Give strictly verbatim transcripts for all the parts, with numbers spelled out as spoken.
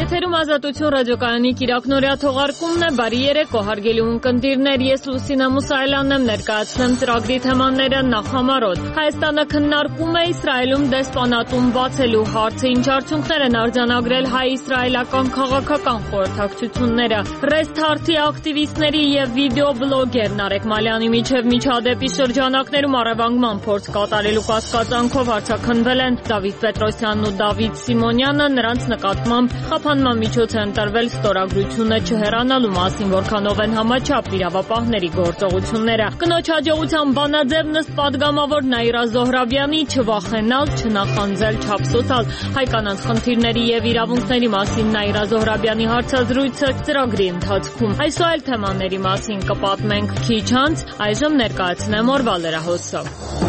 Եթերում Ազատություն ռադիոկայանի կիրակնօրյա թողարկումն է, բարի երեկո հարգելի ունկնդիրներ, ես Լուսինա Մուսայելյանն եմ, ներկայացնեմ ծրագրի թեմաները նախամարոտ։ Հայաստանը քննարկում է Իսրայելում դեսպանատուն բացելու հարցը, ինչ արդյունքներ են արձանագրել հայ-իսրայելական քաղաքական խորհրդակցությունները։ Ռեսթ հարթի ակտիվիստների եւ վիդեոբլոգեր Նարեկ Մալյանի միջև միջադեպի շրջանակներում առևանգման փորձ կատարելու կասկածանքով արձակնվել են Դավիթ Պետրոսյանն ու Դավիթ Սիմոնյանը, նրանց նկատմամբ խափանման միջոց է ընտրվել ստորագրությունը չհեռանալու մասին, որքանով են համաչափ իրավապահների գործողությունները։ Կնոջ հաջողության բանաձև Նստ պատգամավոր Նաիրա Զոհրաբյանի չվախենալ, չնախանձել, չափսոսալ հայ կանանց խնդիրների եւ իրավունքների մասին Նաիրա Զոհրաբյանի հարցազրույցը ծրագրի ընթացքում։ Այսօր այլ թեմաների մասին կպատմենք քիչ անց, այժմ ներկայացնեմ օրվա լրահոսը։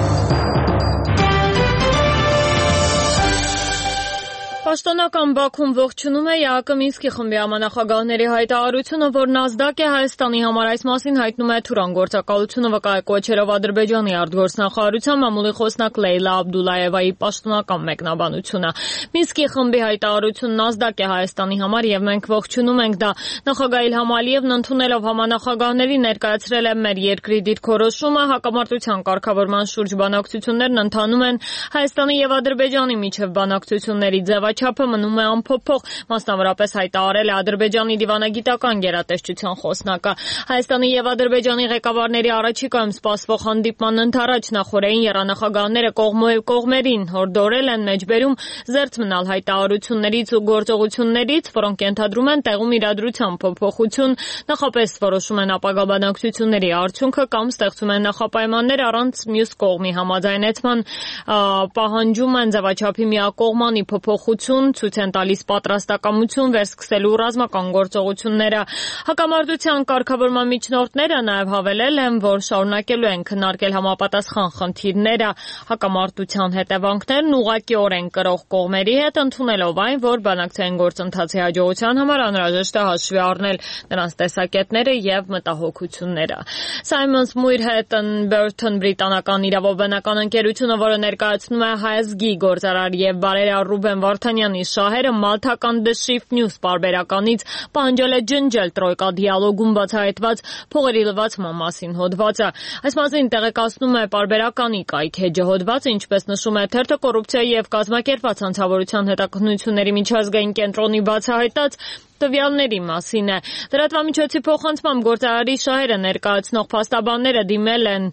Պաշտոնական Բաքուն ողջունում է ԵԱԿ Մինսկի խմբի համանախագահների հայտարարությունը, որ NASDAQ-ը Հայաստանի համար այս մասին հայտնում է Թուրան գործակալությունը վկայակոչելով Ադրբեջանի արտգործնախարարության մամուլի խոսնակ Լեյլա Աբդուլաևայի պաշտոնական մեկնաբանությունը։ Մինսկի խմբի հայտարարությունը NASDAQ է Հայաստանի համար եւ մենք ողջունում ենք դա։ Նախագահ Իլհամ Ալիևն ընդունելով համանախագահների ներկայացրել է մեր երկրի դիրքորոշումը, հակամարտության կարգավորման շուրջ բանակցություններն ընթանում են Հայաստանի եւ Ադրբեջանի միջև բանակցությունների ձևաչափը չափը մնում է անփոփոխ, մասնավորապես հայտարարել է Ադրբեջանի դիվանագիտական գերատեսչության խոսնակը։ Հայաստանի եւ Ադրբեջանի ղեկավարների առաջիկայում սպասվող հանդիպման ընդառաջ նախորդային եռանախագահները կողմերին հորդորել են մեջբերում զերծ մնալ հայտարարություններից ու գործողություններից, որոնք ենթադրում են տեղում իրադրության փոփոխություն, նախապես որոշում են ապագա բանակցությունների արդյունքը կամ ստեղծում են նախապայմաններ առանց մյուս կողմի համաձայնեցման, պահանջում են ձևաչափի միակողմանի փոփոխություն, ցույց են տալիս պատրաստակամություն վերսկսելու ռազմական գործողությունները։ Հակամարտության կարգավորման միջնորդները նաև հավելել են, որ շարունակելու են քննարկել համապատասխան խնդիրները, հակամարտության հետևանքներն ուղղակիորեն կրող կողմերի հետ, ընդունելով այն, որ բանակցային գործընթացի հաջողության համար անհրաժեշտ է հաշվի առնել նրանց տեսակետները եւ մտահոգությունները։ Simons Muirhead Burton բրիտանական իրավաբանական ընկերությունը, որը ներկայացնում է հայազգի գործարար եւ բարերար Ռուբեն Վարդանյանի շահերը, մալթական The Shift News պարբերականից պահանջել է ջնջել Տրոյկա դիալոգում բացահայտված փողերի լվացման մասին հոդվածը։ Այս մասին տեղեկացնում է պարբերականի կայքեջը հոդվածը, ինչպես նշում է թերթը, կոռուպցիայի եւ կազմակերպված հանցավորության հետաքննությունների միջազգային կենտրոնի բացահայտած տվյալների մասին է։ Լրատվամիջոցի փոխանցմամբ գործարարի շահերը ներկայացնող փաստաբանները դիմել են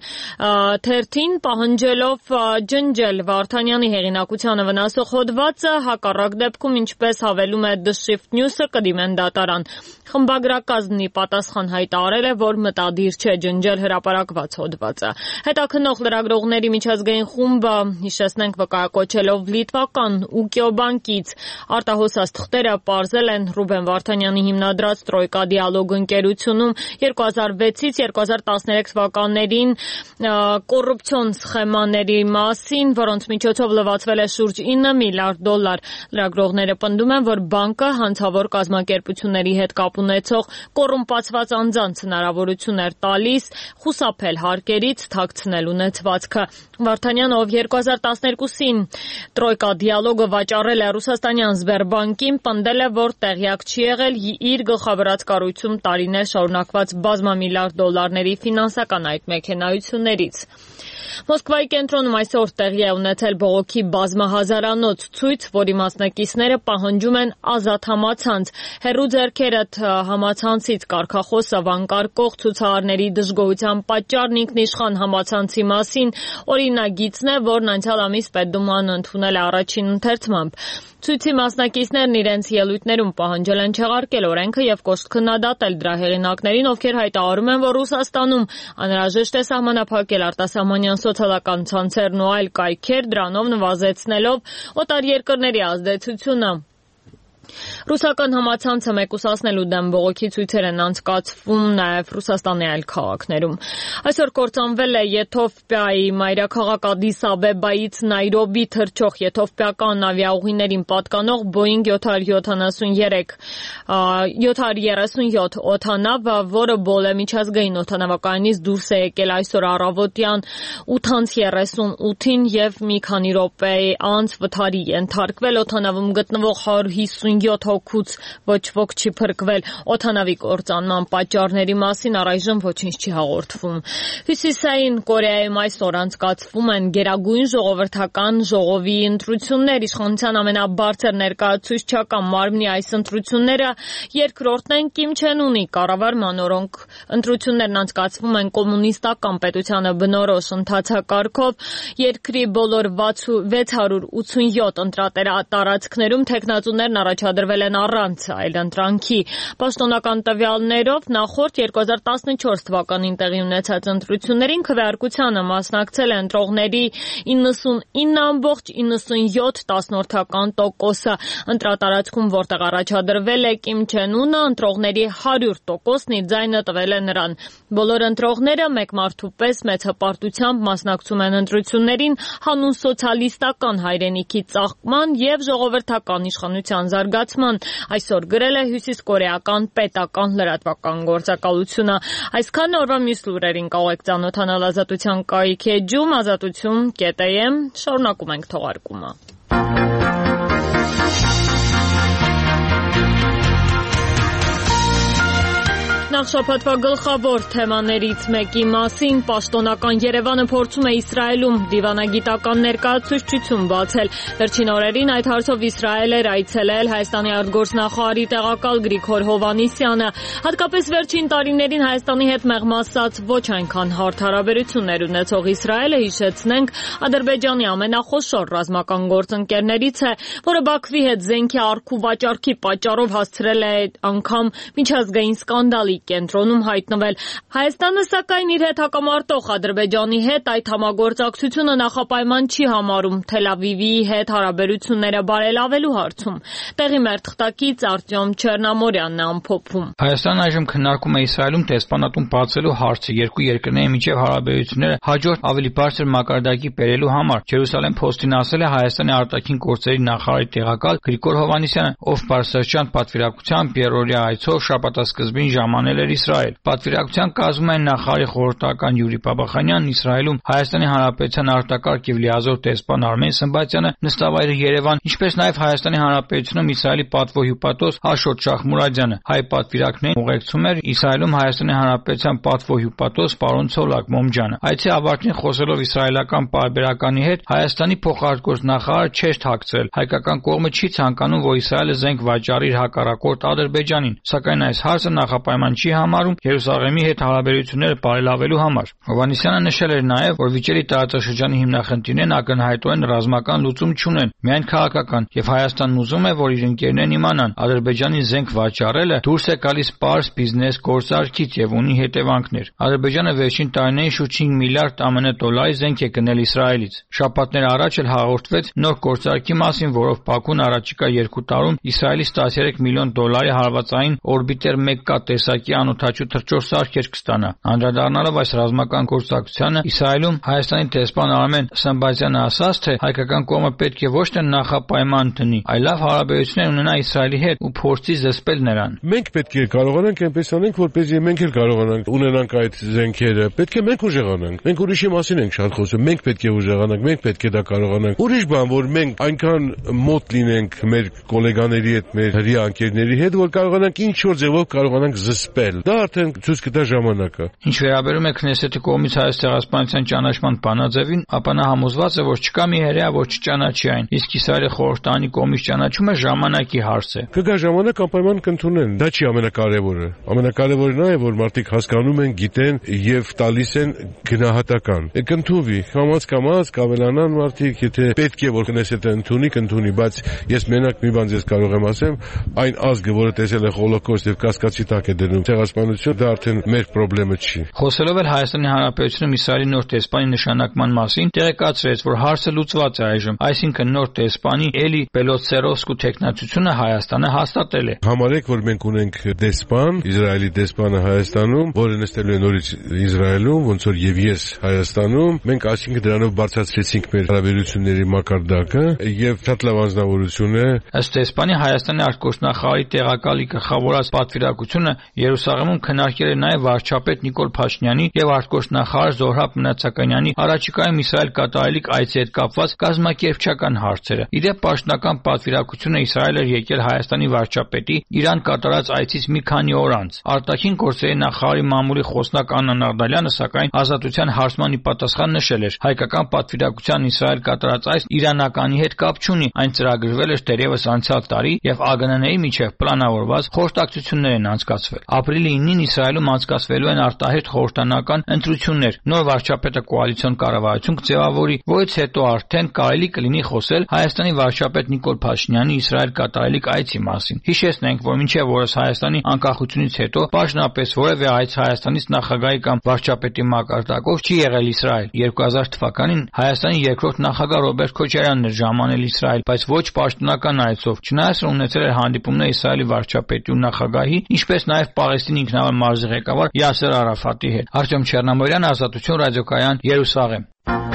թերթին, պահանջելով ջնջել Վարդանյանի հեղինակությանը վնասող հոդվածը, հակառակ դեպքում, ինչպես հավելում է The Shift News-ը, կդիմեն դատարան։ Խմբագրակազմի պատասխան հայտարարել է, որ մտադիր չէ ջնջել հրապարակված հոդվածը։ Հետաքննող լրագրողների միջազգային խումբը, հիշեցնենք, վկայակոչելով լիտվական Ուկիո բանկից արտահոսած թղթերը, պարզել են Ռուբեն Վարդանյանի հիմնադրած Տրոյկա դիալոգ ընկերությունում երկու հազար վեցից երկու հազար տասներեք թվականներին կոռուպցիոն սխեմաների մասին, որոնց միջոցով լվացվել է շուրջ ինը միլիարդ դոլար։ Լրագրողները պնդում են, որ բանկը հանցավոր կազմակերպությունների հետ կապ ունեցող կոռումպացված անձանց հնարավորություն էր տալիս խուսափել հարկերից, թաքցնել ունեցվածքը։ Վարդանյանը, ով երկու հազար տասներկուսին Տրոյկա դիալոգը վաճառել է Ռուսաստանյան Սբերբանկին, պնդել է, որ տեղյակ չի եղել իր գլխավորած կառույցում տարիներ շարունակված բազմամիլիարդ դոլարների ֆինանսական այդ մեքենայություններից։ Մոսկվայի կենտրոնում այսօր տեղի է ունեցել բողոքի բազմահազարանոց ցույց, որի մասնակիցները պահանջում են ազատ համացանց։ Հեռու ձեռքերդ համացանցից կարգախոսը վանկարկող ցուցարարների դժգոհության պատճառն ինքնիշխան համացանցի մասին օրինագիծն է, որն անցյալ ամիս Պետդուման ընդունել է առաջին ընթերցմամբ։ Ցույցի մասնակիցներն իրենց ելույթներում պահանջել են չեղարկել օրենքը եւ կոշտ քննադատել դրա հեղինակներին, ովքեր հայտարարում են, որ Ռուսաստանում անհրաժեշտ է սահմանափակել արտասահմանյան սոցիալական ցանցերն ու այլ կայքեր, դրանով նվազեցնելով օտարերկրների ազդեցությունը։ Ռուսական համացանցը մեկուսացնելու դեմ բողոքի ցույցեր են անցկացվում նաև Ռուսաստանի այլ քաղաքներում։ Այսօր կործանվել է Եթովպիայի մայրաքաղաք Ադիս Աբեբայից Նայրոբի թռչող եթովպիական ավիաուղիներին պատկանող Boeing յոթ հարյուր երեսունյոթ օդանավը, որը Բոլե միջազգային օդանավակայանից դուրս է եկել այսօր առավոտյան ութ անց երեսունութին եւ մի քանի րոպե անց վթարի ենթարկվել, օդանավում գտնվող հարյուր հիսուն ութսունյոթ հոգուց ոչ ոք չի փրկվել։ Օդանավի կործանման պատճառների մասին առայժմ ոչինչ չի հաղորդվում։ Հյուսիսային Կորեայում այսօր անցկացվում են Գերագույն ժողովրդական ժողովի ընտրություններ։ Իշխանության ամենաբարձր ներկայացուցչական մարմնի այս ընտրությունները երկրորդն են Կիմ Չեն Ունի կառավարման, օրոնք ընտրություններն անցկացվում են կոմունիստական պետությանը բնորոշ ընթացակարգով։ Երկրի բոլոր վեց հարյուր ութսունյոթ ընտրատարածքներում թեկնածուներն առաջադրվել են առանց այլընտրանքի։ Պաշտոնական տվյալներով նախորդ երկու հազար տասնչորս թվականին տեղի ունեցած ընտրություններին քվեարկությանը մասնակցել են ընտրողների իննսունինը ամբողջ իննսունյոթ տասնորդական տոկոսը։ Ընտրատարածքում, որտեղ առաջադրվել է Կիմ Չեն Ունը, ընտրողների հարյուր տոկոսն իր ձայնը տվել է նրան։ Բոլոր ընտրողները մեկ մարդու պես մեծ հպարտությամբ մասնակցում են ընտրություններին հանուն սոցիալիստական հայրենիքի ծաղկման և ժողովրդական իշխանության զարգացման, այսօր գրել է հյուսիսկորեական պետական լրատվական գործակալությունը։ Այսքան օրվա մյուս լուրերին կարող եք ծանոթանալ Ազատության կայքի էջում ազատություն կետ am, շարունակում ենք թողարկումը։ Նախ շաբաթվա գլխավոր թեմաներից մեկի մասին պաշտոնական Երևանը փորձում է Իսրայելում դիվանագիտական ներկայացուցչություն բացել։ Վերջին օրերին այդ հարցով Իսրայել էր այցելել Հայաստանի արտգործնախարարի տեղակալ Գրիգոր Հովհաննիսյանը։ Հատկապես վերջին տարիներին Հայաստանի հետ մեղմասած ոչ այնքան հարթ հարաբերություններ ունեցող Իսրայելը, հիշեցնենք, Ադրբեջանի ամենախոշոր ռազմական գործընկերներից է, որը Բաքվի հետ զենքի առք ու վաճառքի պատճառով հասցրել է անգամ միջազգային սկանդալի կենտրոնում հայտնվել։ Հայաստանը սակայն իր հետ հակամարտող Ադրբեջանի հետ այդ համագործակցությունը նախապայման չի համարում Թել Ավիվի հետ հարաբերությունները բարելավելու հարցում։ Տեղի մեր թղթակից Արտյոմ Չեռնամորյանն է ամփոփում։ Հայաստանն այժմ քննարկում է Իսրայելում դեսպանատուն բացելու հարցը երկու երկրների միջև հարաբերությունները հաջորդ ավելի բարձր մակարդակի բերելու համար։ Ջերուսալեմ Փոստին ասել է Հայաստանի արտաքին գործերի նախարարի տեղակալ Գրիգոր Հովհաննիսյանը, ով բարձրաստիճան պատվիրակությամբ երրորդյա այցով շաբաթասկզբին ժամանել էր Իսրայել։ Պատվիրակության կազմում են նախարարի խորհրդական Յուրի Բաբախանյանն Իսրայելում, Հայաստանի Հանրապետության արտակարգ եւ լիազոր դեսպան Արմեն Սմբատյանը, նստավայրը Երևան, ինչպես նաեւ Հայաստանի Հանրապետությունում Իսրայելի պատվոհյուպատոս Աշոտ Շախմուրադյանը։ Հայ պատվիրակներին ուղեկցում էր Իսրայելում Հայաստանի Հանրապետության պատվոհյուպատոս պարոն Ցոլակ Մոմջանը։ Այցի ավարտին խոսելով իսրայելական պարբերականի հետ, Հայաստանի փոխարտգործնախարարը չէր թաքցրել։ Հայկական կողմը չի ցանկանում, որ Իսրայելը զենք վաճառի իր հակառակորդ Ադրբեջանին, սակայն այս հարցը նախապայման չի համարում Երուսաղեմի հետ հարաբերությունները բարելավելու համար։ Հովհաննիսյանը նշել էր նաև, որ վիճելի տարածաշրջանի հիմնախնդիրներն ակնհայտորեն ռազմական լուծում չունեն, միայն քաղաքական, եւ Հայաստանն ուզում է, որ իր ընկերներն իմանան, Ադրբեջանի զենք վաճառելը դուրս է գալիս պարզ բիզնես գործարքից եւ ունի հետևանքներ։ Ադրբեջանը վերջին տարիներին շուրջ հինգ միլիարդ ԱՄՆ դոլարի զենք է գնել Իսրայելից։ Շաբաթներ առաջ էլ հաղորդվեց նոր գործարքի մասին, որով Բաքուն առաջիկա երկու տարում Իսրայելից տասներեք միլիոն դոլարի հարվածային օրբիտեր մեկ կա տեսակի անօդաչու թռչող սարքեր կստանա։ Անդրադառնալով այս ռազմական գործակցությանը, Իսրայելում Հայաստանի դեսպան Արմեն Սմբատյանը ասաց, թե հայկական կողմը պետք է ոչ թե նախապայման դնի, այլ լավ հարաբերություններ ունենա Իսրայելի հետ ու փորձի զսպել նրան։ Մենք պետք է կարողանանք այնպես անենք, որպեսզի մենք էլ կարողանանք ունենանք այդ զենքերը։ Պետք է մենք ուժեղանանք։ Մենք ուրիշի մասին ենք շատ խոսում։ Մենք պետք է ուժեղանանք, մենք պետք է դա կարողանանք։ Ուրիշ բան, որ մենք այնքան մոտ լինենք մեր գոլեգաների հետ, մեր հրյա ընկերների հետ, որ կարողանանք ինչ որ ձևով կարողանանք զսպել։ Դա արդեն ցույց կտա ժամանակը։ Ինչ վերաբերում է Քնեսեթի կողմից Հայաստանի ցեղասպանության ճանաչման բանաձևին, ապա նա համոզված է, որ չկա մի հրեա, որ չճանաչի այն, իսկ Իսրայելի խորհրդանի կողմից ճանաչումը ժամանակի հարց է։ Կգա ժամանակ անպայման կընդունեն։ Դա չի ամենակարևորը։ Ամենակարևորը նա է, որ մարդիկ հասկանում են, գիտեն եւ տալիս են գնահատական։ Կընդունվի, կամաց կամաց կավելանան մարդիկ, եթե պետք է որ Քնեսեթը ընդունի, կընդունի, բայց ես մենակ մի բան ձեզ կարող եմ ասեմ, այն ազգը, որը տեսել է Հոլոկոստ եւ կասկածի տակ է դնում ցեղասպանություն, դա արդեն մեր խնդրը չի։ Խոսելով էլ Հայաստանի Հանրապետությունում Իսրայելի նոր դեսպանի նշանակման մասին, տեղեկացրեց, որ հարցը լուծված է այժմ, այսինքն նոր դեսպանի Էլի Պելոցերովսկու տեխնացությունը Հայաստանը հաստատել է։ Համարեք, որ մենք ունենք դեսպան, Իսրայելի դեսպանը Հայաստանում, որը նստելու է նորից Իսրայելում, ոնց որ եւ ես Հայաստանում, մենք այսինքն դրանով բարձրացրեցինք մեր հարաբերությունների մակարդակը եւ շատ լավ անձնավորություն է։ Ըստ դեսպանի Հայաստանի արտգործնախարարի տեղակալի գլխավորած պատվիրակությունը Երուսաղեմում քննարկել է նաև վարչապետ Նիկոլ Փաշինյանի եւ արտգործնախարար Զոհրաբ Մնացականյանի առաջիկայում Իսրայել կատարելիք այցի հետ կապված կազմակերպչական հարցերը։ Իդեպ պաշտոնական պատվիրակությունը Իսրայել էր եկել Հայաստանի վարչապետի Իրան կատարած այցից մի քանի օր անց։ Արտաքին գործերի նախարարի մամուլի խոսնակ Աննա Նաղդալյանը սակայն Ազատության հարցմանի պատասխան նշել էր. հայկական պատվիրակության Իսրայել կատարած այցն իրանականի հետ կապ չունի, այն ծրագրվել էր դեռևս անցյալ տարի եւ ԱԳՆ-ների միջև պլանավորված խորհրդակցություններ են անցկացվել։ Ապրիլի ինին Իսրայելում անցկացվելու են արտահերթ խորհրդանական ընտրություններ։ Նոր վարչապետը կոալիցիոն կառավարություն կձևավորի, որից հետո արդեն կարելի կլինի խոսել Հայաստանի վարչապետ Նիկոլ Փաշինյանի Իսրայել կատարելիք այցի մասին։ Հիշեցնենք, որ մինչև օրս Հայաստանի անկախությունից հետո պաշտոնապես որևէ այց Հայաստանից նախագահի կամ վարչապետի մակարդակով չի եղել Իսրայել։ երկու հազար թվականին Հայաստանի երկրորդ նախագահ Ռոբերտ Քոչարյանն էր ժամանել Իսրայել, բայց ոչ պաշտոնական այցով։ Չնայած ունեցել էր հանդիպումներ Իսրայելի վարչապետի ու նախագահի, ինչպես նաև Պաղեստինի ինքնավար մարզի ղեկավար Յասեր Արաֆատի հետ։ Արտյոմ Չեռնամորյան, Ազատություն ռադիոկայան, Երուսաղեմ։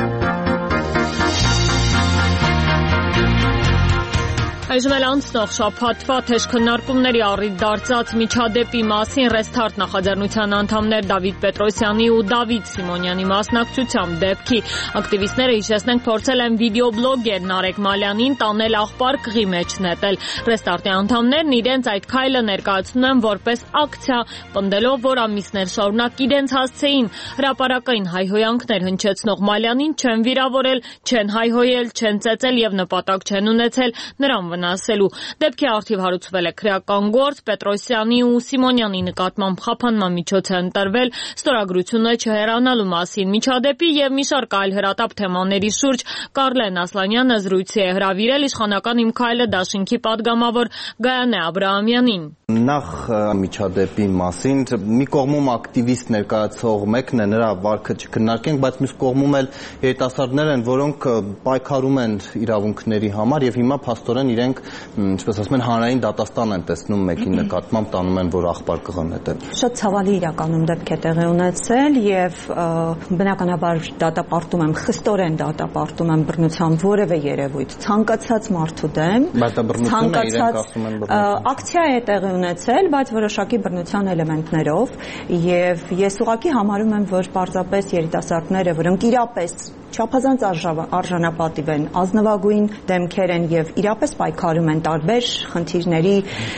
Այժմ էլ անցնող շաբաթվա թեժ քննարկումների առիթ դարձած միջադեպի մասին Ռեսթարտ նախաձեռնության անդամներ Դավիթ Պետրոսյանի ու Դավիթ Սիմոնյանի մասնակցությամբ դեպքի ակտիվիստները հիշեցնենք փորձել են վիդեոբլոգեր Նարեկ Մալյանին տանել աղբար կղի մեջ նետել։ Ռեսթարտի անդամներն իրենց այդ քայլը ներկայացնում են որպես ակցիա, պնդելով, որ ամիսներ շարունակ իրենց հասցեին հրապարակային հայհոյանքներ հնչեցնող Մալյանին չեն վիրավորել, չեն հայհոյել, չեն ծեծել եւ նպատակ չեն ունեցել նրան վնասելու։ Դեպքի առթիվ հարուցվել է քրեական գործ, Պետրոսյանի ու Սիմոնյանի նկատմամբ խափանման միջոց է ընտրվել ստորագրությունը չհեռանալու մասին։ Միջադեպի եւ մի շարք այլ հրատապ թեմաների շուրջ Կարլեն Ասլանյանը զրույցի է հրավիրել իշխանական Իմ քայլը դաշինքի падգամավոր Գայանե Աբրահամյանին։ Նախ միջադեպի մասին մի կողմում ակտիվիստ ներկայացող մեկն է, նրա վարքը չքննարկենք, բայց մյուս կողմում էլ երիտասարդներ են, որոնք պայքարում են իրավունքների համար եւ հիմա փաստորեն իրենք, ինչպես ասում են, հանրային դատաստան են տեսնում մեկի նկատմամբ, տանում են, որ աղբար կղը նետել։ Շատ ցավալի իրականում դեպք է տեղի ունեցել եւ բնականաբար դատապարտում եմ, խստորեն դատապարտում եմ բռնության որևէ երևույթ, ցանկացած մարդու դեմ, բայց բռնությունը իրենք ասում են բռնություն։ Ակցիա է տեղի ունեցել, բայց որոշակի բռնության էլեմենտներով եւ ես ուղղակի համարում եմ, որ պարզապես երիտասարդները, որոնք իրապես չափազանց արժանապատիվ են, ազնվագույն դեմքեր են եւ իրապես պայքարում են տարբեր խնդիրների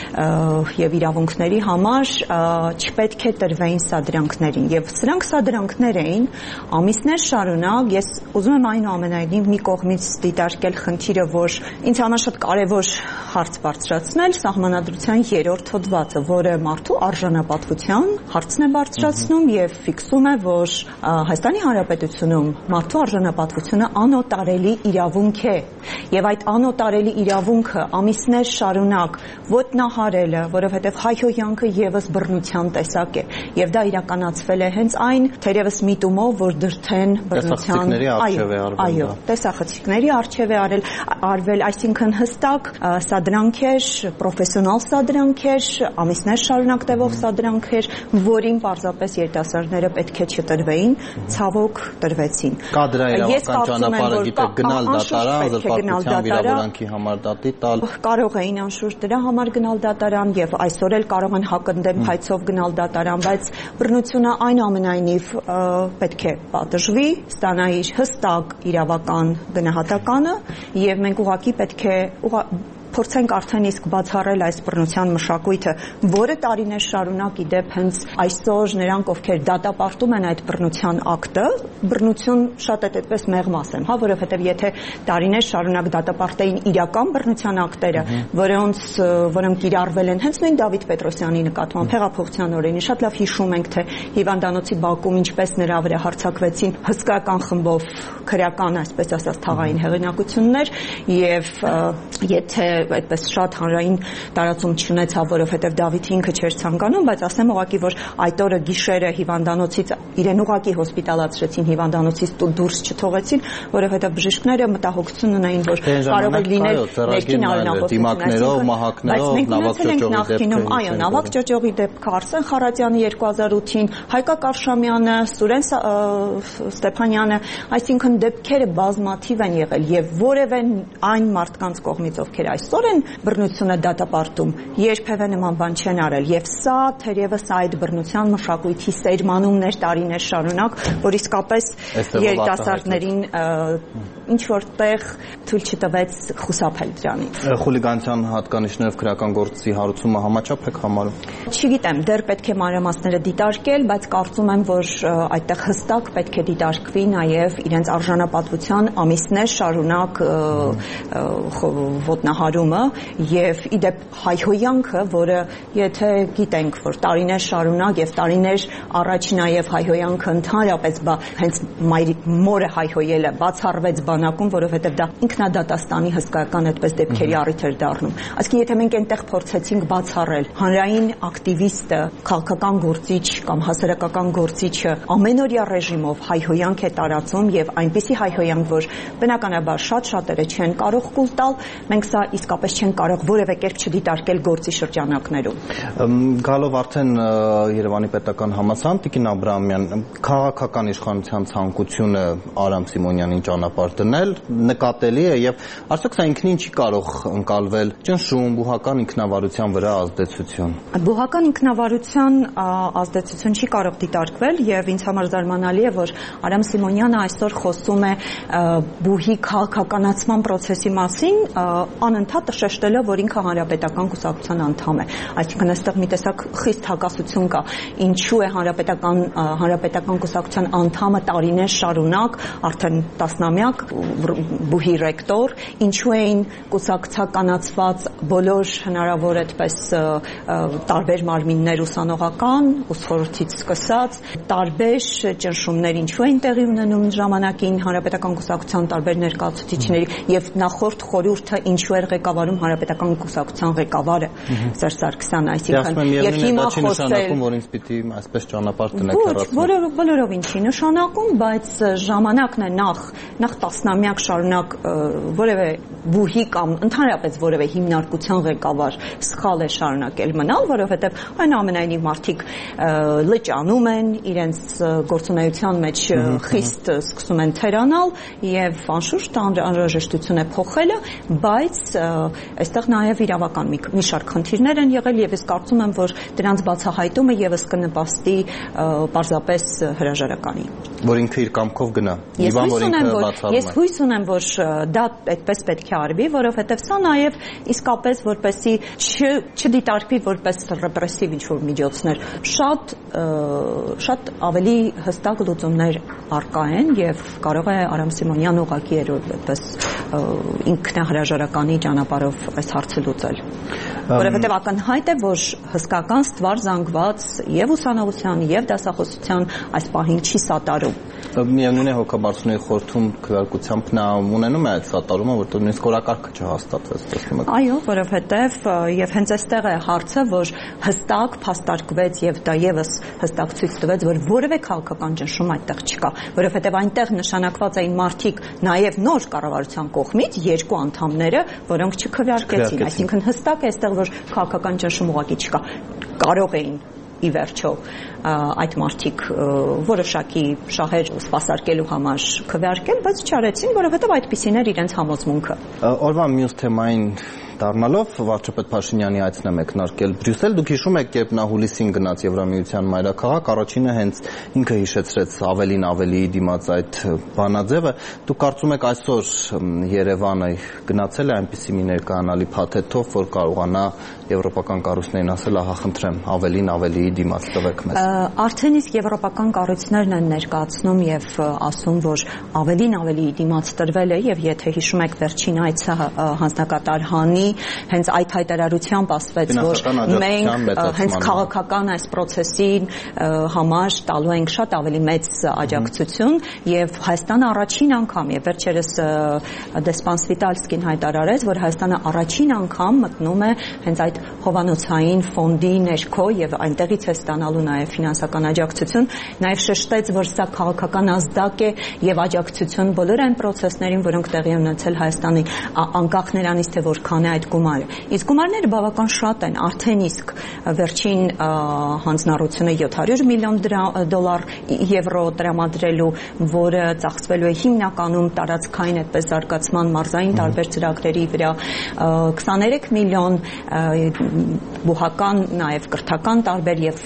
եւ իրավունքների համար, չպետք է տրվեին սադրանքներին եւ սրանք սադրանքներ էին ամիսներ շարունակ։ Ես ուզում եմ այնուամենայնիվ մի կողմից դիտարկել խնդիրը, որ ինձ համար շատ կարեւոր հարց բարձրացնել սահմանադրության երրորդ հոդվածը, որը մարդու արժանապատվության հարցն է բարձրացնում եւ ֆիքսում է, որ Հայաստանի Հանրապետությունում մարդու արժանապատվությունը անօտարելի իրավունք է եւ այդ անօտարելի իրավունքը ամիսներ շարունակ ոտնահարելը, որովհետեւ հայհոյանքը եւս բռնության տեսակ է եւ դա իրականացվել է հենց այն թերևս միտումով, որ դրթեն բռնության այո, տեսախցիկների արժև է արել արվել, այսինքն հստակ սադրանքեր, պրոֆեսիոնալ սադրանքեր, ամիսներ շարունակ տևող սադրանքեր, որին պարզապես երիտասարդները պետք է չտրվեին, ցավոք տրվեցին։ Կա դրա իրավական ճանապարհը, գիտեք, գնալ դատարան, զրպարտության վիրավորանքի համար դատի տալ։ Կարող էին անշուշտ դրա համար գնալ դատարան եւ այսօր էլ կարող են հակընդդեմ հայցով գնալ դատարան, բայց բռնությունը այնուամենայնիվ պետք է պատժվի, ստանա իր հստակ իրավական գնահատականը եւ մենք ուղղակի պետք է փորձենք արդեն իսկ բացառել այս բռնության մշակույթը, որը տարիներ շարունակ ի դեպ հենց այսօր նրանք, ովքեր դատապարտում են այդ բռնության ակտը, բռնություն շատ է այդպես մեղմ ասեմ, հա, որովհետև եթե տարիներ շարունակ դատապարտեին իրական բռնության ակտերը, որոնց որոնք կիրառվել են հենց նույն Դավիթ Պետրոսյանի նկատմամբ հեղափոխության օրերին, շատ լավ հիշում ենք, թե հիվանդանոցի բակում ինչպես նրա վրա հարձակվեցին հսկական խմբով քրեական, այսպես ասած, թաղային հեղինակություններ եւ եթե այդպես շատ հանրային տարածում չունեցավ, որովհետև Դավիթը ինքը չէր ցանկանում, բայց ասեմ ուղղակի, որ այդ օրը գիշերը հիվանդանոցից իրեն ուղղակի հոսպիտալացրեցին, հիվանդանոցից դուրս չթողեցին, որովհետև բժիշկները մտահոգություն ունեին, որ կարող է լինել ներքին արյունահոսություն, մահակներով, նավակ ճոճողի դեպք, այո, նավակ ճոճողի դեպք, Արսեն Խարատյանի երկու հազար ութին, Հայկակ Արշամյանը, Սուրեն Ստեփանյանը, այսինքն դեպքերը բազմաթիվ են եղել եւ որևէ այն մարդկանց կողմից, ովքեր այս փաստորեն բռնությունը դատապարտում, երբևէ նման բան չեն արել, եւ սա թերևս այդ բռնության մշակույթի սերմանումներ տարիներ շարունակ, որ իսկապես երիտասարդներին ինչ որտեղ թույլ չտվեց խուսափել դրանից։ Խուլիգանության հատկանիշներով քրեական գործի հարուցումը համաչափ եք համարում։ Չգիտեմ, դեռ պետք է մանրամասները դիտարկել, բայց կարծում եմ, որ այդտեղ հստակ պետք է դիտարկվի նաև իրենց արժանապատվության ամիսներ շարունակ ոտնահարումը եւ իդեպ հայհոյանքը, որը եթե գիտենք, որ տարիներ շարունակ եւ տարիներ առաջ նաև հայհոյանքը ընդհանրապես բա հենց մորը հայհոյելը բացառվեց բանակում, որովհետեւ դա ինքնադատաստանի հսկայական այդպես դեպքերի առիթ էր դառնում։ Այսինքն եթե մենք այնտեղ փորձեցինք բացառել հանրային ակտիվիստը, քաղաքական գործիչ կամ հասարակական գործիչը ամենօրյա ռեժիմով հայհոյանք է տարածում եւ այնպիսի հայհոյանք, որ բնականաբար շատ շատերը չեն կարող կուլ տալ, մենք սա իսկապես չենք կարող որևէ կերպ չդիտարկել գործի շրջանակներում։ Գալով արդեն Երևանի պետական համալսարան, Տիկին Աբրահամյան, քաղաքական իշխանության ցանկությունը Արամ Սիմոնյանին ճանապարհ դնել նկատելի է եւ արդյոք սա ինքնին չի կարող ընկալվել ճնշում, բուհական ինքնավարության վրա ազդեցություն։ Բուհական ինքնավարության ազդեցություն չի կարող դիտարկվել եւ ինձ համար զարմանալի է, որ Արամ Սիմոնյանը այսօր խոսում է բուհի քաղաքականացման process-ի մասին, անընդհատ շեշտելով, որ ինքը հանրապետական կուսակցության անդամ է։ Այսինքն այստեղ մի տեսակ խիստ հակասություն կա, ինչու է հանրապետական հանրապետական կուսակցության անդամը տարիներ շարունակ, արդեն տասնամյակ բուհի ռեկտոր, ինչու էին կուսակցականացված բոլոր հնարավոր այդպես տարբեր մարմիններ ուսանողական, ուսխորհրդից սկսած, տարբեր ճնշումներ ինչու էին տեղի ունենում ժամանակին հանրապետական կուսակցության տարբեր ներկայացուցիչների եւ նախորդ խորհուրդը ինչու էր ղեկավարում հանրապետական կուսակցության ղեկավարը Սերժ Սարգսյանը, այսինքն եւ հիմա խոսել, որ ինձ պիտի այսպես ճանապարհ տնեք հեռացնել։ Ոչ, բոլորովին չի նշանակում, բայց ժամանակն է նախ նախ տասնամյակ շարունակ որևէ բուհի կամ ընդհանրապես որևէ հիմնարկության ղեկավար սխալ է շարունակել մնալ, որովհետեւ այնուամենայնիվ մարդիկ լճանում են, իրենց գործունեության մեջ խիստ սկսում են թերանալ եւ անշուշտ անհրաժեշտություն է փոխելը, բայց այստեղ նաեւ իրավական մի շարք խնդիրներ են եղել եւ ես կարծում եմ, որ դրանց բացահայտումը եւս կնպաստի պարզապես հրաժարականի, որ ինքը իր կամքով գնա։ Ես հույս ունեմ, որ դա այդպես պետք է արվի, որովհետեւ սա նաեւ իսկապես որպեսի չդիտարկվի որպես ռեպրեսիվ ինչ-որ միջոցներ, շատ շատ ավելի հստակ լուծումներ առկա են եւ կարող է Արամ Սիմոնյանը ուղղակի այդպես ինքնահրաժարականի ճանապարհով այս հարցը լուծել։ Որովհետև ակնհայտ է, որ հսկական ստվար զանգված եւ ուսանողության եւ դասախոսության այս պահին չի սատարում։ Միևնույն է հոգաբարձուների խորհրդում քվեարկությամբ նա ունենում է այդ սատարումը, որտեղ նույնիսկ օրակարգը չհաստատվեց, տեսնում եք։ Այո, որովհետև եւ հենց այստեղ է հարցը, որ հստակ փաստարկվեց եւ դա եւս հստակ ցույց տվեց, որ որևէ քաղաքական ճնշում այդտեղ չկա, որովհետև այնտեղ նշանակված էին մարդիկ նաեւ նոր կառավարության կողմից երկու անդամները, որոնք չքվեարկեցին, այսինքն հստակ է այստեղ, որ քաղաքական ճնշում ուղղակի չկա։ Կարող էին ի վերջո այդ մարդիկ որոշակի շահեր սպասարկելու համար քվեարկել, բայց չարեցին, որովհետև այդպիսին էր իրենց համոզմունքը։ Օրվա մյուս թեմային դառնալով վարչապետ Փաշինյանի այցն է մեկնարկել Բրյուսել, դուք հիշում եք, երբ նա հուլիսին գնաց Եվրամիության մայրաքաղաք, առաջինը հենց ինքը հիշեցրեց ավելին ավելի դիմաց այդ բանաձևը, դուք կարծում եք այսօր Երևանը գնացել է այնպիսի մի ներկայանալի փաթեթով, որ կարողանա եվրոպական կառույցներին ասել, ահա խնդրեմ, ավելին ավելի դիմաց տվեք մեզ։ Արդեն իսկ եվրոպական կառույցներն են ներկայացնում եւ ասում, որ ավելին ավելի դիմաց տրվել է եւ եթե հիշում եք վերջին այցը հանձնակատար Հանի հենց այդ հայտարարությամբ ասվեց, որ մենք հենց քաղաքական այս process-ին համար տալու ենք շատ ավելի մեծ աջակցություն եւ Հայաստանը առաջին անգամ եւ վերջերս դեսպան Սվիտալսկին հայտարարեց, որ Հայաստանը առաջին անգամ մտնում է հենց այդ հովանոցային ֆոնդի ներքո եւ այնտեղից է ստանալու նաեւ ֆինանսական աջակցություն, նաեւ շեշտեց, որ սա քաղաքական ազդակ է եւ աջակցություն բոլոր այն process-ներին, որոնք տեղի ունեցել Հայաստանի անկախ նրանից, թե որքան է այդ այդ գումարը։ Իսկ գումարները բավական շատ են, արդեն իսկ վերջին հանձնառությունը յոթ հարյուր միլիոն դոլար եվրո տրամադրելու, որը ծախսվելու է հիմնականում տարածքային այդպես զարգացման մարզային տարբեր ծրագրերի վրա, քսաներեք միլիոն բուհական, նաև կրթական տարբեր եւ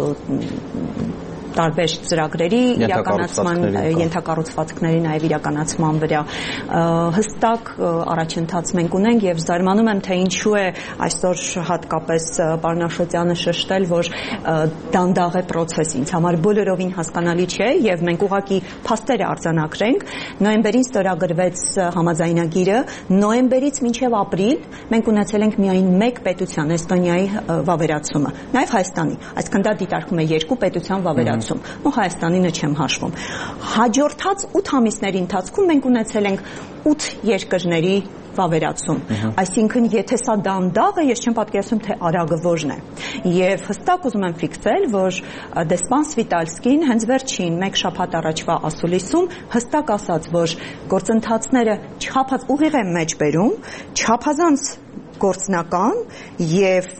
տարբեր ծրագրերի իրականացման ենթակառուցվածքների նաև իրականացման վրա հստակ առաջընթաց մենք ունենք եւ զարմանում եմ թե ինչու է այսօր հատկապես պարոն Աշոտյանը շեշտել, որ դանդաղ է process, ինձ համար բոլորովին հասկանալի չէ եւ մենք ուղղակի փաստերը արձանագրենք։ Նոյեմբերին ստորագրվեց համաձայնագիրը, նոյեմբերից մինչեւ ապրիլ մենք ունեցել ենք միայն մեկ պետության Էստոնիայի վավերացումը, նաև Հայաստանի, այսինքն դա դիտարկում է երկու պետության վավերացում ու Հայաստանինը չեմ հաշվում։ Հաջորդած ութ ամիսների ընթացքում մենք ունեցել ենք ութ երկրների վավերացում։ Այսինքն, եթե սա դանդաղ է, ես չեմ պատկերացնում, թե արագը որն է։ Եվ հստակ ուզում եմ ֆիքսել, որ դեսպան Սվիտալսկին հենց վերջին մեկ շաբաթ առաջվա ասուլիսում հստակ ասաց, որ գործընթացները չափած ուղիղ են մեջ բերում, չափազանց գործնական եւ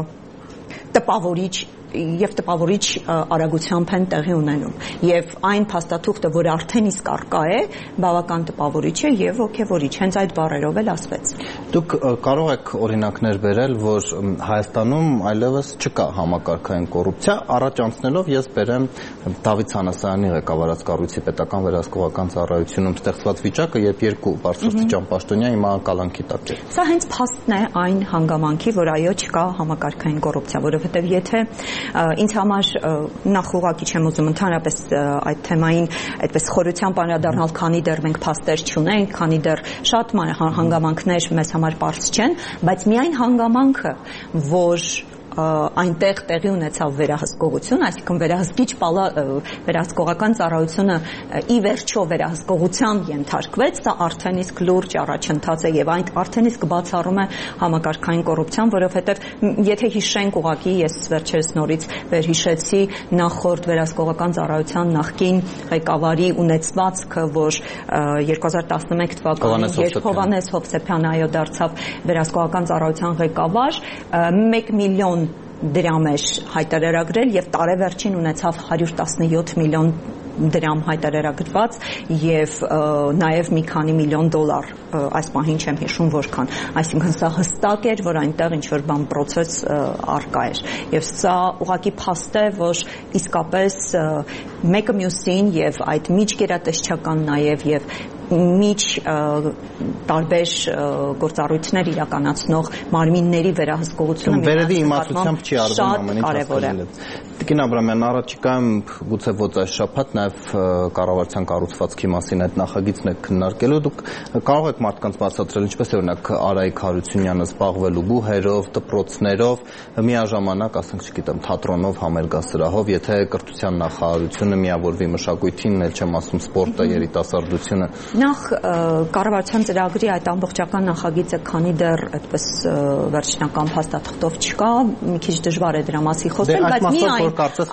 տպավորիչ եւ տպավորիչ արագությամբ են տեղի ունենում եւ այն փաստաթուղթը, որ արդեն իսկ արկա է, բավական տպավորիչ է եւ ոգևորիչ, հենց այդ բառերով էլ ասվեց։ Դուք կարող եք օրինակներ բերել, որ Հայաստանում այլևս չկա համակարգային կոռուպցիա, առաջ անցնելով ես բերեմ Դավիթ Սանասարյանի ղեկավարած կառույցի պետական վերահսկողական ծառայությունում ստեղծված վիճակը, երբ երկու բարձրաստիճան պաշտոնյա հիմա կալանքի տակ է։ Սա հենց փաստն է այն հանգամանքի, որ այո չկա համակարգային կոռուպցիա, որովհետեւ եթե ինձ համար նախ ուղղակի չեմ ուզում ընդհանրապես այդ թեմային այդպես խորությամբ անդրադառնալ, քանի դեռ մենք փաստեր չունենք, քանի դեռ շատ հանգամանքներ մեզ համար պարզ չեն, բայց միայն հանգամանքը, որ այնտեղ տեղի ունեցավ վերահսկողություն, այսինքն վերահսկիչ վերահսկողական ծառայությունը ի վերջո վերահսկողության ենթարկվեց, սա արդեն իսկ լուրջ առաջընթաց է եւ այն արդեն իսկ բացառում է համակարգային կոռուպցիան, որովհետեւ եթե հիշենք ուղղակի ես վերջերս նորից վերհիշեցի նախորդ վերահսկողական ծառայության նախկին ղեկավարի ունեցվածքը, որ երկու հազար տասնմեկ թվականին երբ Հովհաննես Հովսեփյանը այո դարձավ վերահսկողական ծառայության ղեկավար, մեկ միլիոն դրամ էր հայտարարագրել եւ տարեվերջին ունեցավ հարյուր տասնյոթ միլիոն դրամ հայտարարագրված եւ նաեւ մի քանի միլիոն դոլար, այս պահին չեմ հիշում որքան, այսինքն սա հստակ էր, որ այնտեղ ինչ որ բան process արկա էր եւ սա ուղղակի փաստ է, որ իսկապես մեկը մյուսին եւ այդ միջգերատեսչական նաեւ եւ միջ տարբեր գործառույթներ իրականացնող մարմինների վերահսկողությունը վերևի իմացությամբ չի արվում ամեն ինչ հասկանալի։ Տիկին Աբրամյան, առաջիկայում գուցե ոչ այս շաբաթ նաև կառավարության կառուցվածքի մասին այդ նախագիծն եք քննարկելու, դուք կարող եք մարդկանց բացատրել ինչպես է օրինակ Արայիկ Հարությունյանը զբաղվելու բուհերով, դպրոցներով, միաժամանակ, ասենք, չգիտեմ, թատրոնով, համերգասրահով, եթե կրթության նախարարությունը միավորվի մշակույթին, էլ չեմ ասում սպորտը, երիտասարդությունը։ Նախ կառավարության ծրագրի այդ ամբողջական նախագիծը, քանի դեռ այդպես վերջնական փաստաթղթով չկա, մի քիչ դժվար է դրա մասի խոսել, բայց միայն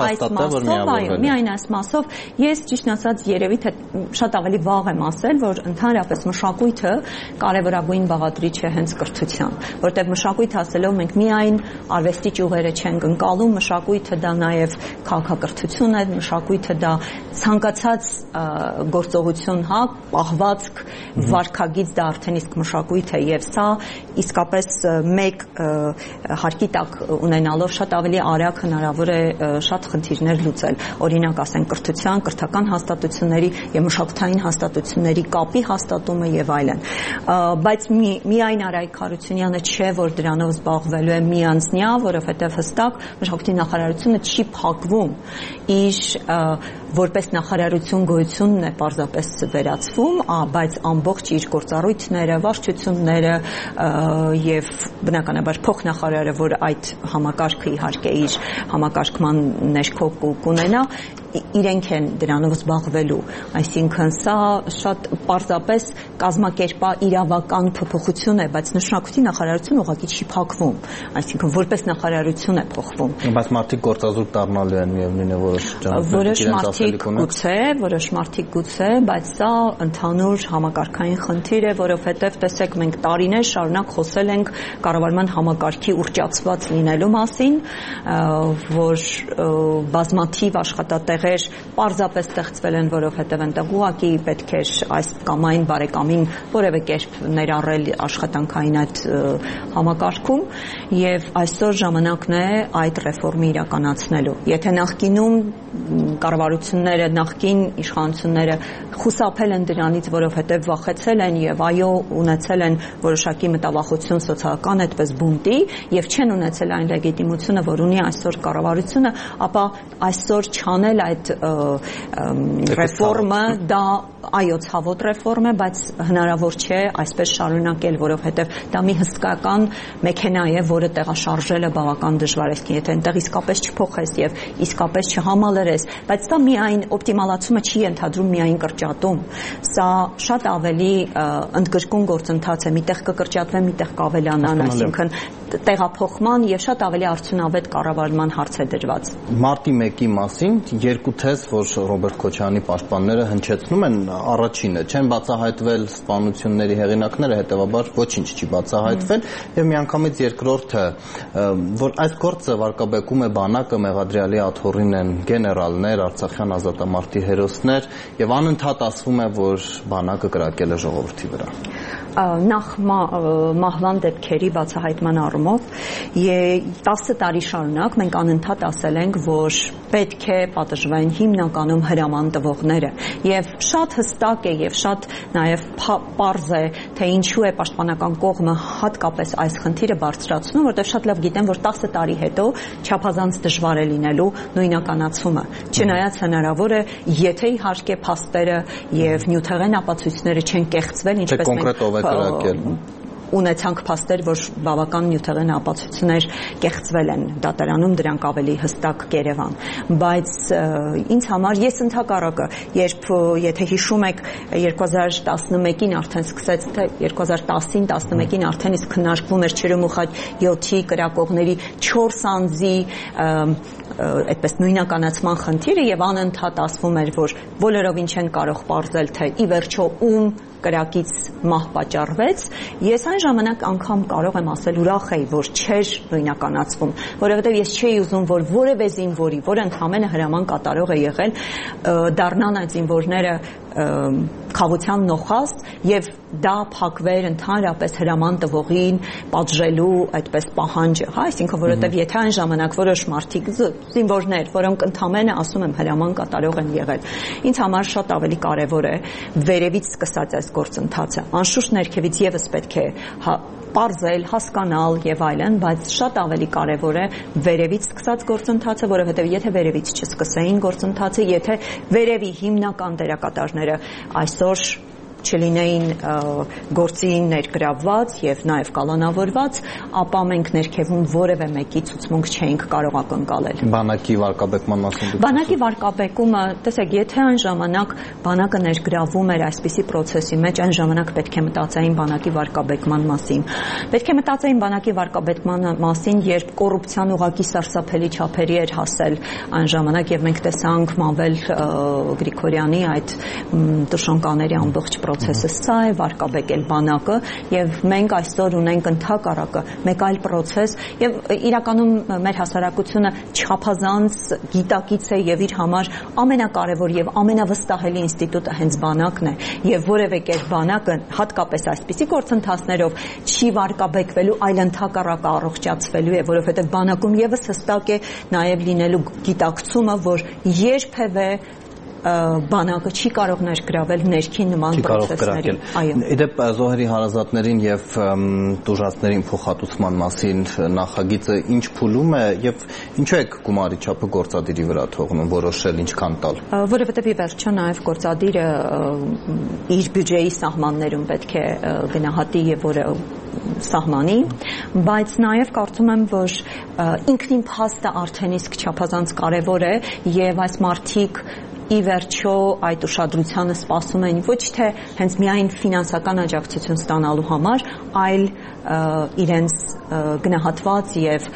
միայն այս մասով ես ճիշտ ասած երևի թե շատ ավելի վաղ եմ ասել, որ ընդհանրապես մշակույթը կարևորագույն բաղադրիչ է հենց կրթության, որտեղ մշակույթ ասելով մենք միայն արվեստի ճյուղերը չենք ընկալում, մշակույթը դա նաև քաղաքակրթություն է, մշակույթը դա ցանկացած գործողություն, հա, պահվածք, վարքագիծ, դա արդեն իսկ մշակույթ է եւ սա իսկապես մեկ հարկի տակ ունենալով շատ ավելի արագ հնարավոր է շատ խնդիրներ լուծել, օրինակ ասենք կրթության, կրթական հաստատությունների եւ մշակութային հաստատությունների կապի հաստատումը եւ այլն, բայց միայն Արայիկ Հարությունյանը չէ, որ դրանով զբաղվելու է միանձնյա, որովհետեւ հստակ մշակույթի նախարարությունը չի փակվում, իր որպես նախարարություն գոյությունն է պարզապես վերացվում, բայց ամբողջ իր գործառույթները, վարչությունները եւ բնականաբար փոխնախարարը, որ այդ համակարգը իհարկե իր համակարգման ներքո կունենա, իրենք են դրանով զբաղվելու, այսինքն սա շատ պարզապես կազմակերպա իրավական փոփոխություն է, բայց նշանակույթի նախարարությունը ուղղակի չի փակվում, այսինքն որպես նախարարություն է փոխվում։ Բայց մարդիկ գործազուրկ դառնալու են միևնույն է որոշ որոշ մարդիկ գուցե, որոշ մարդիկ գուցե, բայց սա ընդհանուր համակարգային խնդիր է, որովհետև տեսեք մենք տարիներ շարունակ խոսել ենք կառավարման համակարգի ուռճացված լինելու մասին, որ բազմաթիվ աշխատատեղեր պարզապես ստեղծվել են, որովհետև այնտեղ ուղղակի պետք էր այս կամ այն բարեկամին որևէ կերպ ներառել աշխատանքային այդ համակարգում եւ այսօր ժամանակն է այդ ռեֆորմը իրականացնելու։ Եթե նախկինում կառավարությունները, նախկին իշխանությունները խուսափել են դրանից, որովհետև վախեցել են եւ այո ունեցել են որոշակի մտավախություն սոցիալական այդպես բունտի եւ չեն ունեցել այն լեգիտիմությունը, որ ունի այսօր կառավարությունը, ապա այսօր չանել այդ ռեֆորմը դա այո ցավոտ ռեֆորմ է, բայց հնարավոր չէ այսպես շարունակել, որովհետև դա մի հսկական մեքենա է, որը տեղաշարժելը բավական դժվար է, եթե այնտեղ իսկապես չփոխես եւ իսկապես չհամալրես, բայց դա միայն օպտիմալացումը չի ենթադրում միայն կրճատում, սա շատ ավելի ընդգրկուն գործընթաց է, միտեղ կկրճատվեն, միտեղ կավելանան, այսինքն տեղափոխման եւ շատ ավելի արդյունավետ կառավարման հարց է դրված։ Մարտի մեկի մասին երկու թեզ, որ Ռոբերտ Քոչարյանի պաշտպանները հնչեցնում են, առաջինը չեն բացահայտվել սպանությունների հեղինակները, հետեւաբար ոչինչ չի բացահայտվել, եւ միանգամից երկրորդը, որ այս գործը վարկաբեկում է բանակը, Մեղադրյալի աթոռին են գեներալներ, Արցախյան ազատամարտի հերոսներ, եւ անընդհատ ասվում է, որ բանակը կրակել է ժողովրդի վրա։ Նախ մահվան դեպքերի բացահայտման առումով տասը տարի շարունակ մենք անընդհատ ասել ենք, որ պետք է պատժվեն հիմնականում հրաման տվողները եւ շատ հստակ է եւ շատ նաեւ պարզ է, թե ինչու է պաշտպանական կողմը հատկապես այս խնդիրը բարձրացնում, որտեղ շատ լավ գիտեն, որ տասը տարի հետո չափազանց դժվար է լինելու նույնականացումը, չնայած հնարավոր է, եթե իհարկե փաստերը եւ նյութեղեն ապացույցները չեն կեղծվել, ինչպես մենք ունեցանք փաստեր, որ բավական նյութեղեն ապացույցներ կեղծվել են դատարանում, դրանք ավելի հստակ կերևան, բայց ինձ համար ես ընդհակառակը, երբ եթե հիշում եք երկու հազար տասնմեկին արդեն սկսեց, թե երկու հազար տասին տասնմեկին արդեն իսկ քննարկվում էր Չերեմուխաչ յոթի կրակողների չորս անձի այդպես նույնականացման խնդիրը եւ անընդհատ ասվում էր, որ բոլորովին չեն կարող պարզել, թե ի վերջո ում կրակից մահ պատճառվեց, ես այն ժամանակ անգամ կարող եմ ասել ուրախ էի, որ չէր նույնականացվում, որովհետև ես չէի ուզում, որ որևէ զինվորի, որը ընդհանրապես հրաման կատարող է եղել, դառնան այդ զինվորները խաղության նոխաստ եւ դա փակվեր ընդհանրապես հրաման տվողին պատժելու այդպես պահանջը, հա, այսինքն որովհետեւ եթե այն ժամանակ որոշ մարդիկ զինվորներ, որոնք ընդհանրապես ասում եմ հրաման կատարող են եղել, ինձ համար շատ ավելի կարեւոր է վերևից սկսած այս գործընթացը, անշուշտ ներքևից եւս պետք է պարզել, հասկանալ եւ այլն, բայց շատ ավելի կարեւոր է վերևից սկսած գործընթացը, որովհետեւ եթե վերևից չսկսեին գործընթացը, եթե վերևի հիմնական դերակատարները այսօր չլինեին գործի ներգրավված եւ նաեւ կալանավորված, ապա մենք ներքևում որևէ մեկի ցուցմունք չէինք կարող ակնկալել։ Բանակի վարկաբեկման մասին։ Բանակի վարկաբեկումը, տեսեք, եթե այն ժամանակ բանակը ներգրավում էր այսպիսի process-ի մեջ, այն ժամանակ պետք է մտածեին բանակի վարկաբեկման մասին։ Պետք է մտածեին բանակի վարկաբեկման մասին, երբ կոռուպցիան ուղղակի սարսափելի չափերի էր հասել այն ժամանակ եւ մենք տեսանք Մանվել Գրիգորյանի այդ տուշոնկաների ամբողջ process-ը սա է վարկաբեկել բանակը եւ մենք այսօր ունենք ընդհակառակը մեկ այլ process եւ իրականում մեր հասարակությունը չափազանց գիտակից է եւ իր համար ամենակարևոր եւ ամենավստահելի ինստիտուտը հենց բանակն է եւ որևէ կերպ բանակը հատկապես այսպիսի գործընթացներով չի վարկաբեկվելու, այլ ընդհակառակը առողջացվելու է, որովհետեւ բանակում եւս հստակ է նաեւ լինելու գիտակցումը, որ երբևէ բանակը չի կարող ներգրավել ներքին նման պրոցեսներին։ Իդեպ զոհերի հարազատներին եւ տուժածներին փոխհատուցման մասին նախագիծը ինչ փուլում է եւ ինչու է գումարի չափը գործադիրի վրա թողնում որոշել ինչքան տալ։ Որովհետեւ ի վերջո նաեւ գործադիրը իր բյուջեի սահմաններում պետք է գնահատի եւ որը սահմանի, բայց նաև կարծում եմ, որ ինքնին փաստը արդեն իսկ չափազանց կարևոր է եւ այս մարդիկ ի վերջո այդ ուշադրությանը սպասում են ոչ թե հենց միայն ֆինանսական աջակցություն ստանալու համար, այլ իրենց գնահատված եւ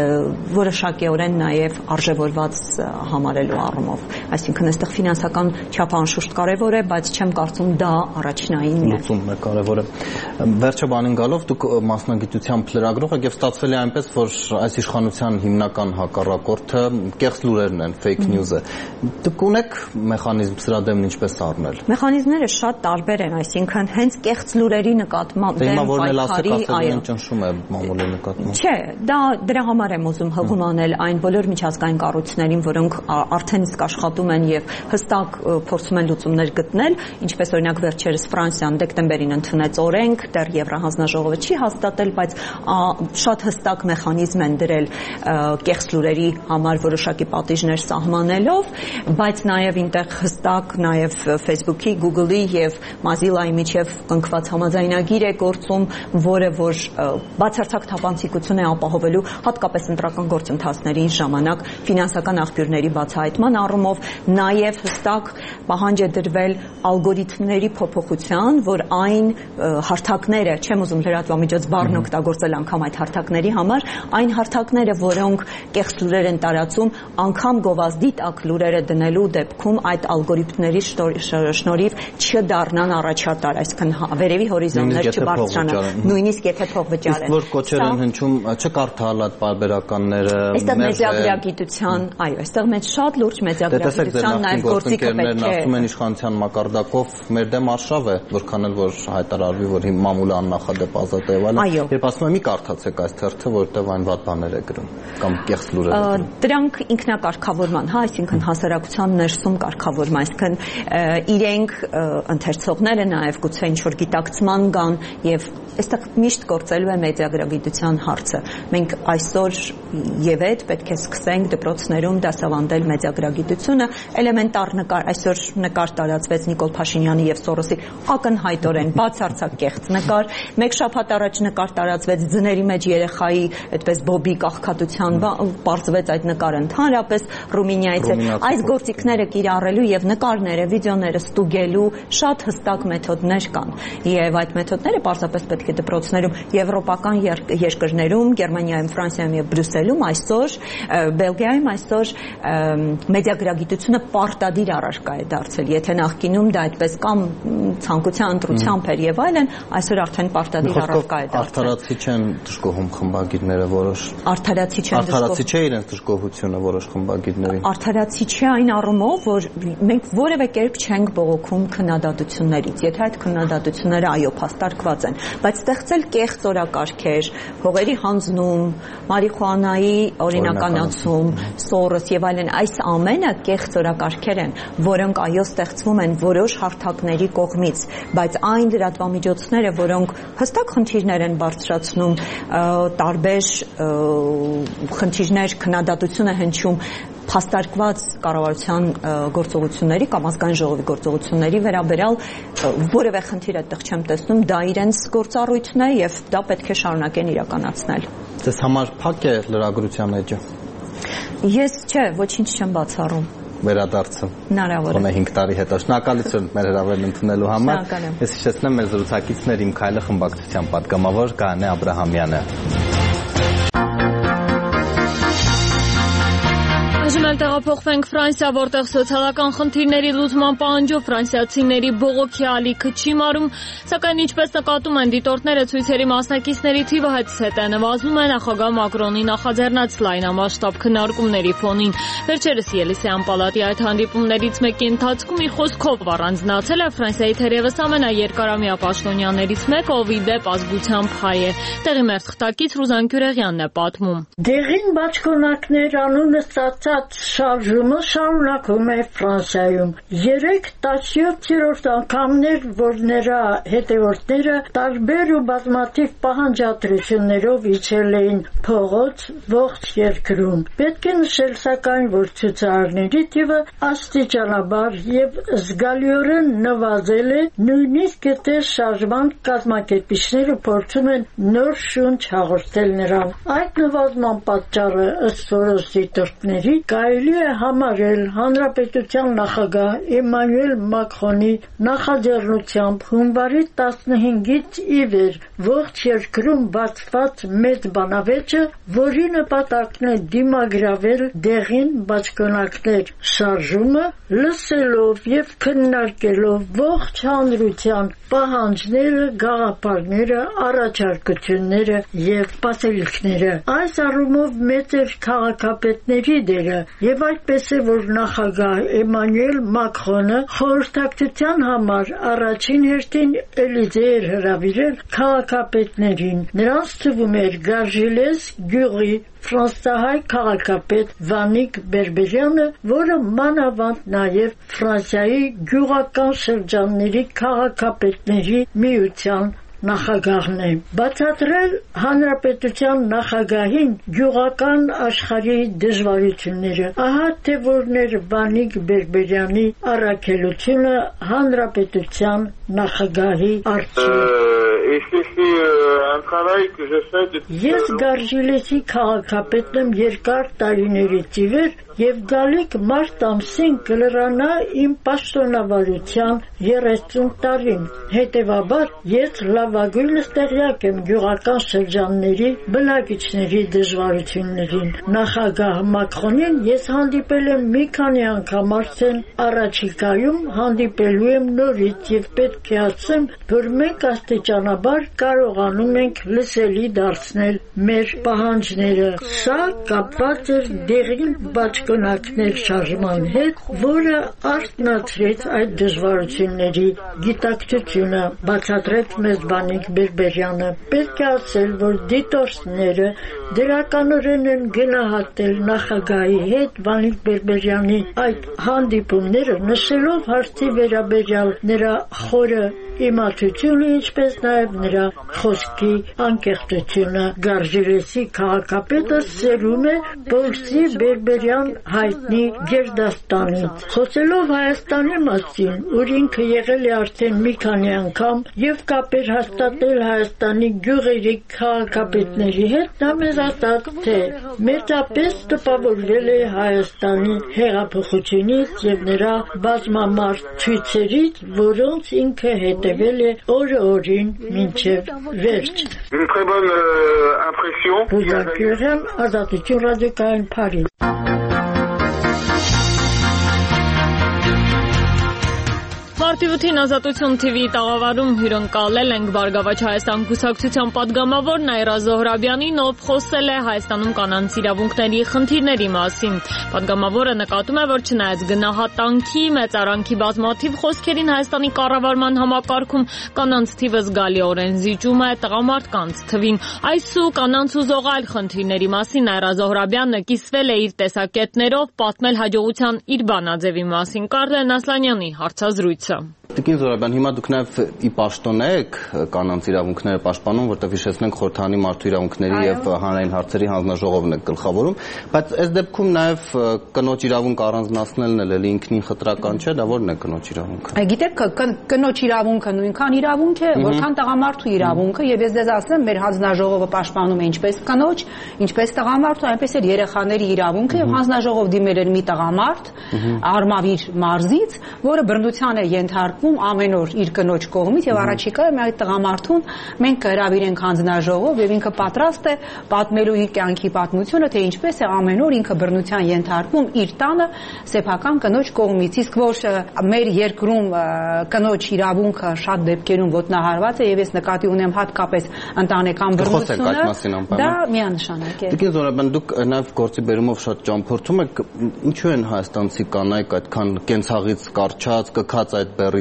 որոշակիորեն նաև արժևորված համարելու առումով։ Այսինքն այստեղ ֆինանսական չափը անշուշտ կարևոր է, բայց չեմ կարծում դա առաջնայինն է։ Լուծումն է կարևորը։ Վերջը բանին գալով դուք մասնագիտությամբ լրագրող եք եւ ստացվել է այնպես, որ այս իշխանության հիմնական հակառակորդը կեղծ լուրերն են, fake news-ը։ Դուք ունեք մեխանիզմ սրա դեմ ինչպես առնել։ Մեխանիզմները շատ տարբեր են, այսինքն հենց կեղծ լուրերի նկատմամբ դեմ պայքարի, այո, ճնշում է մամուլի նկատմամբ։ Չէ, դա դրա համար եմ ուզում հղում անել այն բոլոր միջազգային կառույցներին, որոնք արդեն իսկ աշխատում են եւ հստակ փորձում են լուծումներ գտնել, ինչպես օրինակ վերջերս Ֆրանսիան դեկտեմբերին ընդունեց օրենք, դեռ Եվրահանձնաժողովը չի հաստատել, բայց շատ հստակ մեխանիզմ են դրել կեղծ լուրերի համար որոշակի պատիժներ սահմանելով, բայց նաեւ ինտեղ հստակ նաեւ Facebook-ի, Google-ի եւ Mozilla-ի միջև կնքված համաձայնագիր է գործում, որը որ բացարձակ թափանցիկություն է ապահովելու հատկապես ընտրական գործընթացների ժամանակ ֆինանսական աղբյուրների բացահայտման առումով, նաեւ հստակ պահանջ է դրվել ալգորիթմների փոփոխության, որ այն հարթակները, չեմ ուզում լրատվամիջոց բառն օգտագործել անգամ այդ հարթակների համար, այն հարթակները, որոնք կեղծ լուրեր են տարածում, անգամ գովազդի տակ լուրերը դնելու դեպքում այդ ալգորիթմների շնորհիվ չդառնան առաջատար, այսինքն վերևի հորիզոններ չբարձրանան, նույնիսկ եթե փող վճարեն։ Իսկ որ կոչեր են հնչում, չկարդալ այդ պարբերականները, այստեղ մեդիագրագիտության, այո, այստեղ մեծ շատ լուրջ մեդիագրագիտության նաև գործիքը պետք է։ Ասում են իշխանության մակարդակով մեր դեմ արշավ է, որքան էլ որ հայտարարվի, որ մամուլը աննախադեպ ազատ է եղել, երբ ասում եմ մի կարդացեք այս թերթը, որտեղ այն վատ բաներ է գրում կամ կեղծ լուրեր է գրում։ Դրանք ինքնակարգավորման, հա, այսինքն հասարակության ներսում կարգավորում, այսինքն իրենք ընթերցողները նաև գուցե ինչ որ գիտակցման կան եւ այստեղ միշտ գործելու է մեդիագրագիտության հարցը։ Մենք այսօր եւ այդ պետք է սկսենք դպրոցներում դասավանդել մեդիագրագիտությունը, էլեմենտար նկար, այսօր նկար տարածվեց Նիկոլ Փաշինյանի եւ Սորոսի ակնհայտորեն բացարձակ կեղծ նկար, մեկ շաբաթ առաջ նկար տարածվեց ձների մեջ երեխայի այդպես բոբի կախքատության, բարձվեց այդ նկարը ընդհանրապես Ռումինիայից է։ Այս գործիքները կիրառելու եւ նկարները, վիդեոները ստուգելու շատ հստակ մեթոդներ կան եւ այդ մեթոդները պարզապես պետք է դպրոցներում եվրոպական երկրներում, Գերմանիայում, Ֆրանսիայում եւ Բրյուսելում այսօր, Բելգիայում այսօր մեդիագրագիտությունը պարտադիր առարկա է դարձել։ Եթե նախկինում դա այդպես կամ ցանկության ընտրությամբ էր եւ այլն, այսօր արդեն պարտադիր առարկա է դարձել։ Արդարացի չեն դժգոհում խմբագիրները որոշ։ Արդարացի չեն դժգոհում։ Արդարացի չէ իրենց դժգոհությունը որոշ խմբագիրների։ Արդարացի չէ այն առումով, որ մենք որևէ կերպ չենք բողոքում քննադատություններից, եթե այդ քննադատությունները այո փաստարկված են, բայց ստեղծել կեղծ օրակարգեր, հողերի հանձնում, մարիխուանայի օրինականացում, սորոս եւ այլն, այս ամենը կեղծ օրակարգեր են, որոնք այո ստեղծվում են որոշ հարթակների կողմից, բայց այն լրատվամիջոցները, որոնք հստակ խնդիրներ են բարձրացնում, տարբեր խնդիրներ, քննադատություն է հնչում փաստարկված կառավարության գործողությունների կամ ազգային ժողովի գործողությունների վերաբերյալ որևէ խնդիր այդտեղ չեմ տեսնում, դա իրենց գործառույթն է եւ դա պետք է շարունակեն իրականացնել։ Ձեզ համար փակ է լրագրության էջը։ Ես չէ, ոչինչ չեմ բացառում։ Վերադարձը։ Հնարավոր է։ Գոնե հինգ տարի հետո շնորհակալություն մեր հրավերն ընդունելու համար։ Ես հիշեցնեմ մեր զրուցակիցներ Իմ Քայլը խմբակցության պատգամավոր Գայանե Աբրահամյանը։ Այժմ էլ տեղափոխվենք Ֆրանսիա, որտեղ սոցիալական խնդիրների լուծման պահանջով ֆրանսիացիների բողոքի ալիքը չի մարում, սակայն ինչպես նկատում են դիտորդները, ցույցերի մասնակիցների թիվը հետզհետե նվազում է նախագահ Մակրոնի նախաձեռնած լայնամասշտաբ քննարկումների ֆոնին։ Վերջերս Ելիսեյան պալատի այդ հանդիպումներից մեկի ընթացքում իր խոսքով առանձնացել է Ֆրանսիայի թերևս ամենաերկարամյա պաշտոնյաներից մեկը, ով ի դեպ ազգությամբ հայ է։ Տեղի մեր թղթակից Ռուզան Գյուրեղյանն է պատմում։ Դեղին բաճկոնակներ անունը ստացա Այդ շարժումը շարունակում է Ֆրանսիայում։ Երեք տասնյոթերորդ անգամներ, որ նրա հետևորդները տարբեր ու բազմաթիվ պահանջատրություններով իջել էին փողոց ողջ երկրում։ Պետք է նշել սակայն, որ ցուցարարների թիվը աստիճանաբար եւ զգալիորեն նվազել է, նույնիսկ եթե շարժման կազմակերպիչները փորձում են նոր շունչ հաղորդել նրան։ Այդ նվազման պատճառը ըստ որոշ դիտորդների կարելի է համարել հանրապետության նախագահ Էմանուել Մակրոնի նախաձեռնությամբ հունվարի տասնհինգից ի վեր ողջ երկրում բացված մեծ բանավեճը, որի նպատակն է դիմագրավել դեղին բաճկոնակներ շարժումը, լսելով եւ քննարկելով ողջ հանրության պահանջները, գաղափարները, առաջարկությունները եւ սպասելիքները։ Այս առումով մեծ էր քաղաքապետների դերը եւ այդպես է, որ նախագահ Էմանուել Մակրոնը խորհրդակցության համար առաջին հերթին Էլիզե էր հրավիրել քաղաքապետներին։ Նրանց թվում էր Գարժիլես գյուղի ֆրանսահայ քաղաքապետ Վանիկ Բերբերյանը, որը մանավանդ նաև Ֆրանսիայի գյուղական շրջանների քաղաքապետների միության նախագահն է։ Բացատրել հանրապետության նախագահին գյուղական աշխարհի դժվարությունները։ Ահա թե որն էր Վանիկ Բերբերյանի առաքելությունը հանրապետության նախագահի առջև։ Ես Գարժիլեսի քաղաքապետն եմ երկար տարիներից ի վեր եւ գալիք մարտ ամսին կլրանա իմ պաշտոնավարության երեսուն տարին։ Հետևաբար ես լավագույնս տեղյակ եմ գյուղական շրջանների բնակիչների դժվարություններին։ Նախագահ Մակրոնին ես հանդիպել եմ մի քանի անգամ արդեն, առաջիկայում հանդիպելու եմ նորից եւ պետք է ասեմ, որ մենք աստիճանաբար կարողանում ենք լսելի դարձնել մեր պահանջները։ Սա կապված էր դեղին բաճկոնակներ շարժման հետ, որը արթնացրեց այդ դժվարությունների գիտակցությունը, բացատրեց մեզ Վանիկ Բերբերյանը։ Պետք է ասել, որ դիտորդները դրականորեն են գնահատել նախագահի հետ Վանիկ Բերբերյանի այդ հանդիպումները, նշելով հարցի վերաբերյալ նրա խորը իմացությունը, ինչպես նաև նրա խոսքի անկեղծությունը։ Գարժիլեսի քաղաքապետը սերում է Պոլսի Բերբերյան հայտնի Գերդաստանից։ Խոսելով Հայաստանի մասին, ուր ինքը եղել է արդեն մի քանի անգամ եւ կապեր հաստատել Հայաստանի գյուղերի քաղաքապետների հետ, նա մեզ ասաց, թե մեծապես տպավորվել է Հայաստանի հեղափոխությունից եւ նրա բազմամարդ ցույցերից, որոնց ինքը հետևել է օրը օրին մինչև վերջ։ Une très bonne euh, impression. Բուժակյուրյան, Ազատություն ռադիոկայան, Փարիզ։ Մարտի ութին Ազատություն թիվի տաղավարում հյուրընկալել ենք Բարգավաճ Հայաստան կուսակցության պատգամավոր Նաիրա Զոհրաբյանին, ով խոսել է Հայաստանում կանանց իրավունքների խնդիրների մասին։ Պատգամավորը նկատում է, որ չնայած գնահատանքի, մեծարանքի բազմաթիվ խոսքերին Հայաստանի կառավարման համակարգում կանանց թիվը զգալիորեն զիջում է տղամարդկանց թվին։ Այս ու կանանց ուզող այլ խնդիրների մասին Նաիրա Զոհրաբյանը կիսվել է իր տեսակետներով, պատմել հաջողության իր բանաձևի մասին։ Կարլեն Ասլանյանի հարցազրույցը։ Տիկին Զոհրաբյան, հիմա դուք նաև ի պաշտոն եք կանանց իրավունքները պաշտպանում, որտեղ հիշեցնենք Խորհրդանի մարդու իրավունքների եւ հանրային հարցերի հանձնաժողովն է գլխավորում, բայց այս դեպքում նաև կնոջ իրավունք առանձնացնելն էլ էլի ինքնին խտրական չէ, դա ո՞րն է կնոջ իրավունքը։ Գիտեք, կնոջ իրավունքը նույնքան իրավունք է, որքան տղամարդու իրավունքը, եւ ես ձեզ ասեմ, մեր հանձնաժողովը պաշտպանում է ինչպես կնոջ, ինչպես տղամարդու, այնպես էլ երեխաների իրավունքը, եւ հանձնաժողով դիմել էր մի տղամարդ Արմավիր մարզից, որը բռնության է ենթարկվում ամեն օր իր կնոջ կողմից եւ առաջիկայում այդ տղամարդուն մենք կհրավիրենք հանձնաժողով եւ ինքը պատրաստ է պատմելու իր կյանքի պատմությունը, թե ինչպես է ամեն օր ինքը բռնության ենթարկվում իր տանը սեփական կնոջ կողմից։ Իսկ որ մեր երկրում կնոջ իրավունքը շատ դեպքերում ոտնահարված է եւ ես նկատի ունեմ հատկապես ընտանեկան բռնությունը, դա միանշանակ է։ Տիկին Զոհրաբյան, դուք նաեւ գործի բերումով շատ ճամփորդում եք, ինչու են հայաստանցի կանայք այդքան կենցաղից կարճած, կքած այդ բեռից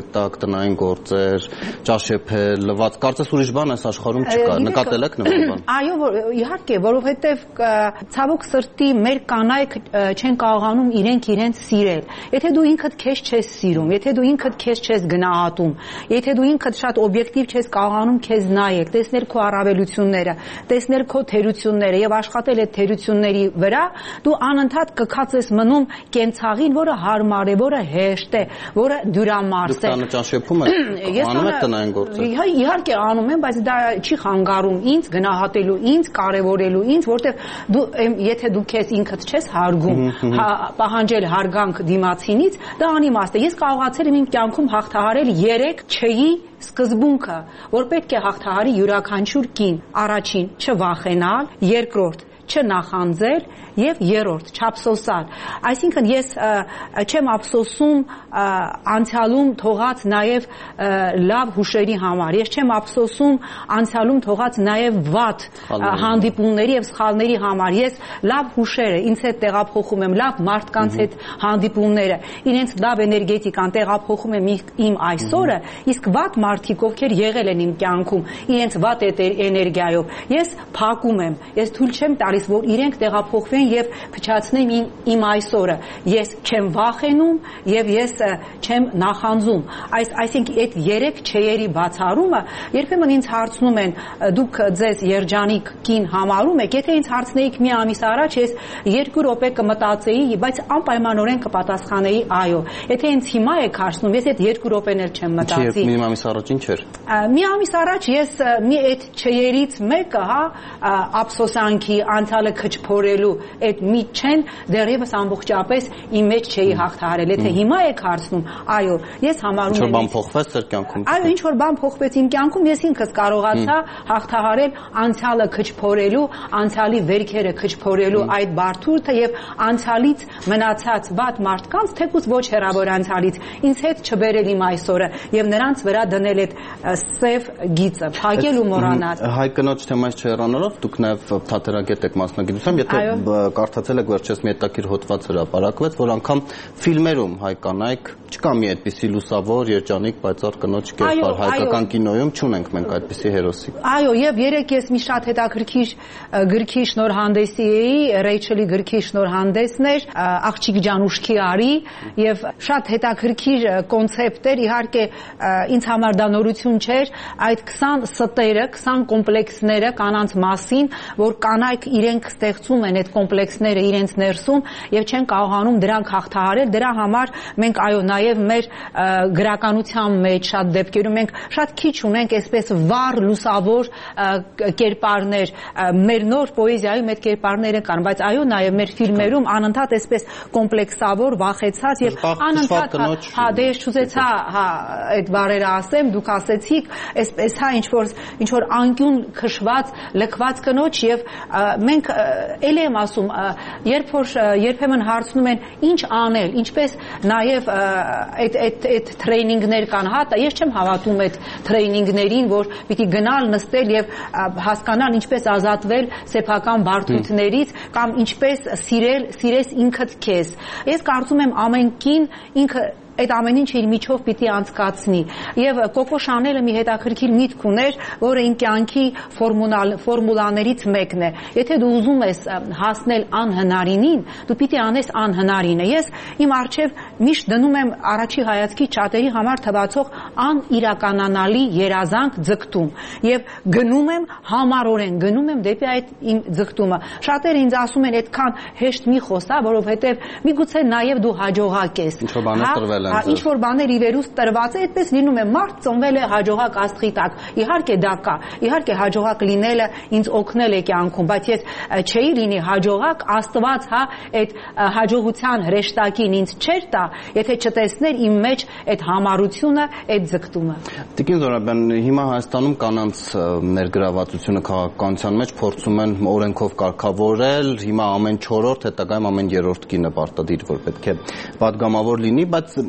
տակ, տնային գործեր, ճաշեփել, լվաց, կարծես ուրիշ բան այս աշխարհում չկա, նկատել եք նման բան։ Այո, իհարկե, որովհետև ցավոք սրտի մեր կանայք չեն կարողանում իրենք իրենց սիրել։ Եթե դու ինքդ քեզ չես սիրում, եթե դու ինքդ քեզ չես գնահատում, եթե դու ինքդ շատ օբյեկտիվ չես կարողանում քեզ նայել, տեսնել քո առավելությունները, տեսնել քո թերությունները եւ աշխատել այդ թերությունների վրա, դու անընդհատ կքած ես մնում կենցաղին, որը հարմար է, որը հեշտ է, որը դյուրամարս է։ Դուք տանը ճաշեփում եք, անում եք տնային գործեր։ Իհարկե անում եմ, բայց դա չի խանգարում ինձ գնահատելու, ինձ կարևորելու, ինձ, որտեղ դու եթե դու քեզ ինքդ չես հարգում, պահանջել հարգանք դիմացինից, դա անիմաստ է։ Ես կարողացել եմ իմ կյանքում հաղթահարել երեք չէի սկզբունքը, որ պետք է հաղթահարի յուրաքանչյուր կին։ Առաջին՝ չվախենալ, երկրորդ՝ չնախանձել եւ երրորդ չափսոսալ։ Այսինքն ես չեմ ափսոսում անցյալում թողած նաեւ լավ հուշերի համար։ Ես չեմ ափսոսում անցյալում թողած նաեւ վատ հանդիպումների եւ սխալների համար։ Ես լավ հուշերը ինձ հետ տեղափոխում եմ, լավ մարդկանց հետ հանդիպումները, իրենց լավ էներգետիկան տեղափոխում եմ իմ այսօրը, իսկ վատ մարդիկ, ովքեր եղել են իմ կյանքում, իրենց վատ էներգիայով, ես փակում եմ, ես թույլ չեմ տալիս, որ իրենք տեղափոխվեն եւ փչացնեմ իմ, իմ այսօրը։ Ես չեմ վախենում եւ ես չեմ նախանձում։ Այս այսինքն այդ երեք չեերի բացառումը երբեմն ինձ հարցնում են դուք ձեզ երջանիկ կին համարում եք, եթե ինձ հարցնեիք մի ամիս առաջ, ես երկու րոպե կմտածեի, բայց անպայմանորեն կպատասխանեի այո։ Եթե ինձ հիմա եք հարցնում, ես այդ երկու րոպեն էլ չեմ մտածի։ Մի ամիս առաջ ինչ էր։ Մի ամիս առաջ ես մի այդ չեերից մեկը, հա, ափսոսանքի, անցյալը քչփորելու այդ մի չեն դեռևս ամբողջապես իմ մեջ չէի հաղթահարել։ Եթե հիմա եք հարցնում, այո, ես համարում եմ։ Ինչ-որ բան փոխվեց ձեր կյանքում։ Այո, ինչ-որ բան փոխվեց իմ կյանքում, ես ինքս կարողացա հաղթահարել անցյալը քչփորելու, անցյալի վերքերը քչփորելու այդ բարդությունը եւ անցյալից մնացած վատ մարդկանց, թեկուզ ոչ հեռավոր անցյալից, ինձ հետ չբերել իմ այսօրը եւ նրանց վրա դնել այդ սև գիծը, փակել ու մոռանալ։ Հայ կնոջ թեմայից չհեռանալով դուք նաեւ թատերագետ եք մասնագիտությամբ, եթե կարդացել եք վերջերս մի հետաքրքիր հոդված հրապարակվեց, որ անգամ ֆիլմերում հայ կանայք չկա մի այդպիսի լուսավոր, երջանիկ, պայծառ կնոջ կերպար, հայկական կինոյում չունենք մենք այդպիսի հերոսի։ Այո, եւ երեք ես մի շատ հետաքրքիր գրքի շնորհանդեսի էի, Ռեյչելի գրքի շնորհանդեսն էր, Աղջիկ ջան ուշքի արի, եւ շատ հետաքրքիր կոնցեպտ էր, իհարկե ինձ համար դա նորություն չէր, այդ քսան ստերը, քսան կոմպլեքսները կանանց մասին, որ կանայք իրենք ստեղծում են այդ կոմպլեքսները իրենց ներսում եւ չեն կարողանում դրանք հաղթահարել։ Դրա համար մենք այո նաեւ մեր գրականության մեջ շատ դեպքերում մենք շատ քիչ ունենք այսպես վառ լուսավոր կերպարներ։ Մեր նոր պոեզիայում այդ կերպարները կան, բայց այո նաեւ մեր ֆիլմերում անընդհատ այսպես կոմպլեքսավոր, վախեցած եւ անընդհատ հա դե ես չուզեցա հա այդ բառերը ասեմ, դուք ասեցիք, այսպես հա ինչ որ ինչ որ անկյուն քշված, լքված կնոջ եւ մենք ել եմ ասում, երբ որ երբեմն հարցնում են ինչ անել, ինչպես նաև այդ այդ այդ տրեյնինգներ կան, հա, ես չեմ հավատում այդ տրեյնինգներին, որ պիտի գնալ, նստել եւ հասկանալ ինչպես ազատվել սեփական բարդություններից կամ ինչպես սիրել, սիրես ինքդ քեզ։ Ես կարծում եմ ամեն կին ինքը այդ ամեն ինչ իր միջով պիտի անցկացնի եւ Կոկո Շանելը մի հետաքրքիր միտք ուներ, որը իմ կյանքի ֆորմուլաներից մեկն է։ Եթե դու ուզում ես հասնել անհնարինին, դու պիտի անես անհնարինը։ Ես իմ առջև միշտ դնում եմ առաջի հայացքի ճատերի համար թվացող անիրականանալի երազանք ձգտում եւ գնում եմ համառորեն, գնում եմ դեպի այդ իմ ձգտումը։ Շատերը ինձ ասում են այդքան հեշտ մի խոսա, որովհետեւ միգուցե նաեւ դու հաջողակ ես։ Ինչ-որ բաներ տրվել Հա, ինչ որ բաներ ի վերուս տրված է, այդպես լինում է, մարդ ծնվել է հաջողակ աստղի տակ։ Իհարկե դա կա, իհարկե հաջողակ լինելը ինձ օգնել է կյանքում, բայց ես չէի լինի հաջողակ, Աստված հա այդ հաջողության հրեշտակին ինձ չէր տա, եթե չտեսներ իմ մեջ այդ համառությունը, այդ ձգտումը։ Տիկին Զորաբյան, հիմա Հայաստանում կանանց ներգրավվածությունը քաղաքականության մեջ փորձում են օրենքով կարգավորել, հիմա ամեն չորրորդ, հետագայում ամեն երրորդ կինը պարտադիր որ պետք է պատգամավոր լինի, բայց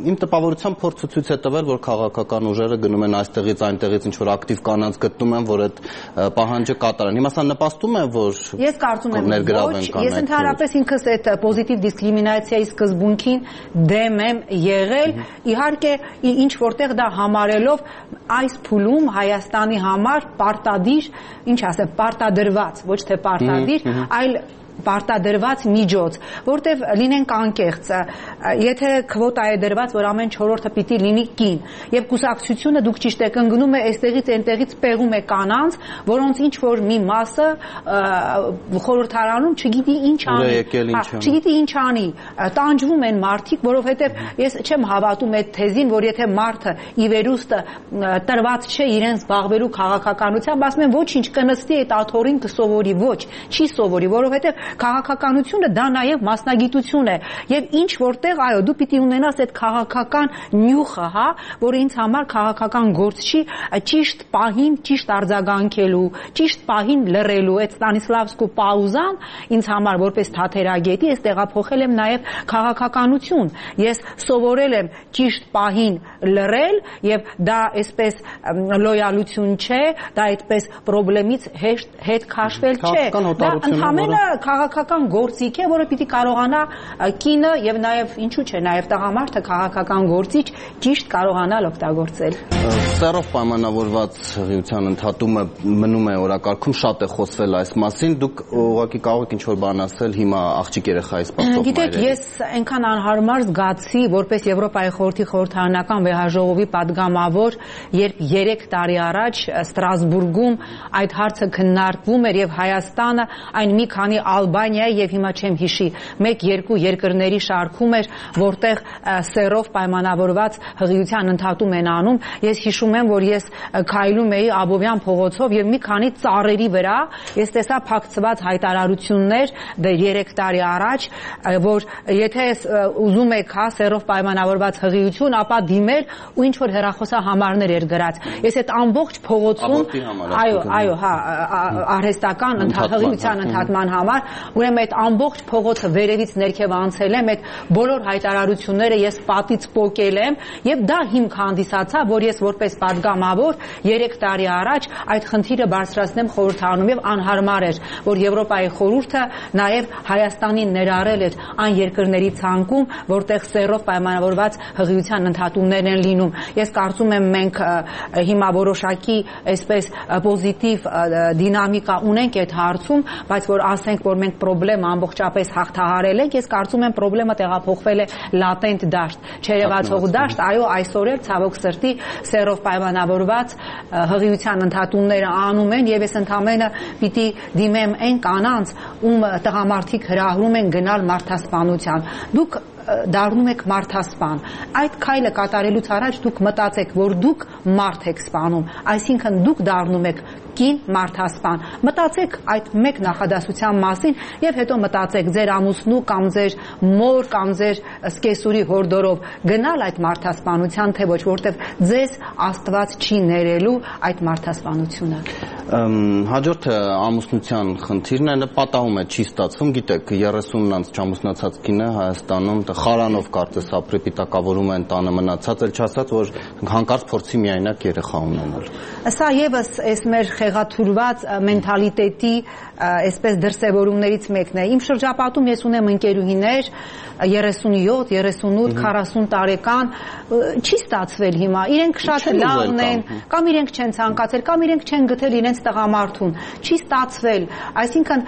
Իմ տպավորությամբ փորձը ցույց է տվել, որ քաղաքական ուժերը գնում են այստեղից այնտեղից ինչ որ ակտիվ կանանց գտնում են, որ այդ պահանջը կատարեն։ Հիմա սա նպաստում է, որ ես կարծում եմ ոչ, ես ընդհանրապես ինքս այդ պոզիտիվ դիսկրիմինացիայի սկզբունքին դեմ եմ եղել, իհարկե ինչ որտեղ դա համարելով այս փուլում Հայաստանի համար պարտադիր, ինչ ասեմ, պարտադրված, ոչ թե պարտադիր, այլ պարտադրված միջոց, որտեվ լինենք անկեղծ, եթե քվոտա է դրված, որ ամեն չորրորդը պիտի լինի կին, եւ կուսակցությունը դուք ճիշտ եք ընկնում է այստեղից այնտեղից պեղում է կանանց, որոնց ինչ որ մի մասը խորհրդարանում չգիտի ինչ անի, չգիտի ինչ անի, տանջվում են մարդիկ, որովհետեւ ես չեմ հավատում այդ թեզին, որ եթե մարդը ի վերուստը տրված չէ իրեն զբաղվելու քաղաքականությամբ, ասում են ոչինչ կնստի այդ աթոռին կսովորի, ոչ, չի սովորի, որովհետեւ քաղաքականությունը դա նաև մասնագիտություն է եւ ինչ որտեղ այո դու պիտի ունենաս այդ քաղաքական նյութը, հա, որը ինձ համար քաղաքական գործ չի, ճիշտ պահին ճիշտ արձագանքելու, ճիշտ պահին լռելու, այդ Ստանիսլավսկու պաուզան ինձ համար որպես թատերագետի ես տեղափոխել եմ նաև քաղաքականություն, ես սովորել եմ ճիշտ պահին լռել եւ դա այսպես լոյալություն չէ, դա այդպես խնդրից հետ քաշվել չէ, դա ընդհանրապես քաղաքական գործիք է, որը պիտի կարողանա կինը եւ նաեւ ինչու՞ չէ, նաեւ տղամարդը քաղաքական գործիչ ճիշտ կարողանալ օգտագործել։ Սեռով պայմանավորված հղիության ընդհատումը մնում է օրակարգում, շատ է խոսվել այս մասին, դուք ուղղակի կարող եք ինչ-որ բան ասել հիմա աղջիկ երեխայի սպասող մայրերի։ Գիտեք, ես այնքան անհարմար զգացի, որպես Եվրոպայի խորհրդի խորհրդարանական վեհաժողովի падգամավոր, երբ երեք տարի առաջ Ստրասբուրգում այդ հարցը քննարկվում էր եւ Հայաստանը այն մի քանի Ալբանիայի եւ հիմա չեմ հիշի, մեկ-երկու երկրների շարքում էր, որտեղ սեռով պայմանավորված հղիության ընդհատում են անում։ Ես հիշում եմ, որ ես քայլում էի Աբովյան փողոցով եւ մի քանի ծառերի վրա ես տեսա փակցված հայտարարություններ դեռ երեք տարի առաջ, որ եթե ուզում եք հա սեռով պայմանավորված հղիություն, ապա դիմել ու ինչ որ հեռախոսահամարներ էր գրած։ Ես այդ ամբողջ փողոցում այո, այո, հա, արհեստական հղիության ընդհատման համար, ուրեմն այդ ամբողջ փողոցը վերևից ներքև անցել եմ, այդ բոլոր հայտարարությունները ես պատից պոկել եմ եւ դա հիմք հանդիսացավ, որ ես որպես падգամավոր երեք տարի առաջ այդ խնդիրը բարձրացնեմ խորհրդարանում եւ անհարմար էր, որ Եվրոպայի խորհուրդը նաեւ Հայաստանին ներառել էր այն երկրների ցանկում, որտեղ սեռով պայմանավորված հղիության ընդհատումներ են լինում։ Ես կարծում եմ մենք հիմա որոշակի այսպես պոզիտիվ դինամիկա ունենք այդ հարցում, բայց որ ասենք որ մենք խնդրեմ ամբողջապես հաղթահարել ենք, ես կարծում եմ խնդրեմը տեղափոխվել է լատենտ դաշտ, չերևացող դաշտ, այո, այսօր էլ ցավոք սրտի սեռով պայմանավորված հղիության ընդհատումները անում են եւ ես ընդամենը պիտի դիմեմ այն կանանց, ում տղամարդիկ հրահրում են գնալ մարդասպանության։ Դուք դառնում եք մարդասպան։ Այդ քայլը կատարելուց առաջ դուք մտածեք, որ դուք մարդ եք սպանում, այսինքն դուք դառնում եք կին մարդասպան։ Մտածեք այդ մեկ նախադասության մասին եւ հետո մտածեք ձեր ամուսնու կամ ձեր մոր կամ ձեր սկեսուրի հորդորով գնալ այդ մարդասպանության, թե ոչ, որտեվ ձեզ Աստված չի ներելու այդ մարդասպանությունը։ Հաջորդը ամուսնության խնդիրն է, պատահում է չի ստացվում, գիտեք, երեսուն անց չամուսնացած կինը Հայաստանում խարանով կարծես ապրի պիտակավորում են տանը մնացած, էլ չասած, որ հանկարծ փորձի միայնակ երեխա ունենալ։ Սա եւս այս մեր խեղաթյուրված մենթալիտետի այսպես դրսևորումներից մեկն է։ Իմ շրջապատում ես ունեմ ընկերուհիներ երեսունյոթ, երեսունութ, քառասուն տարեկան, չի ստացվել հիմա։ Իրենք շատ լավն են, կամ իրենք չեն ցանկացել, կամ իրենք չեն գտել իրենց տղամարդուն։ Չի ստացվել։ Այսինքն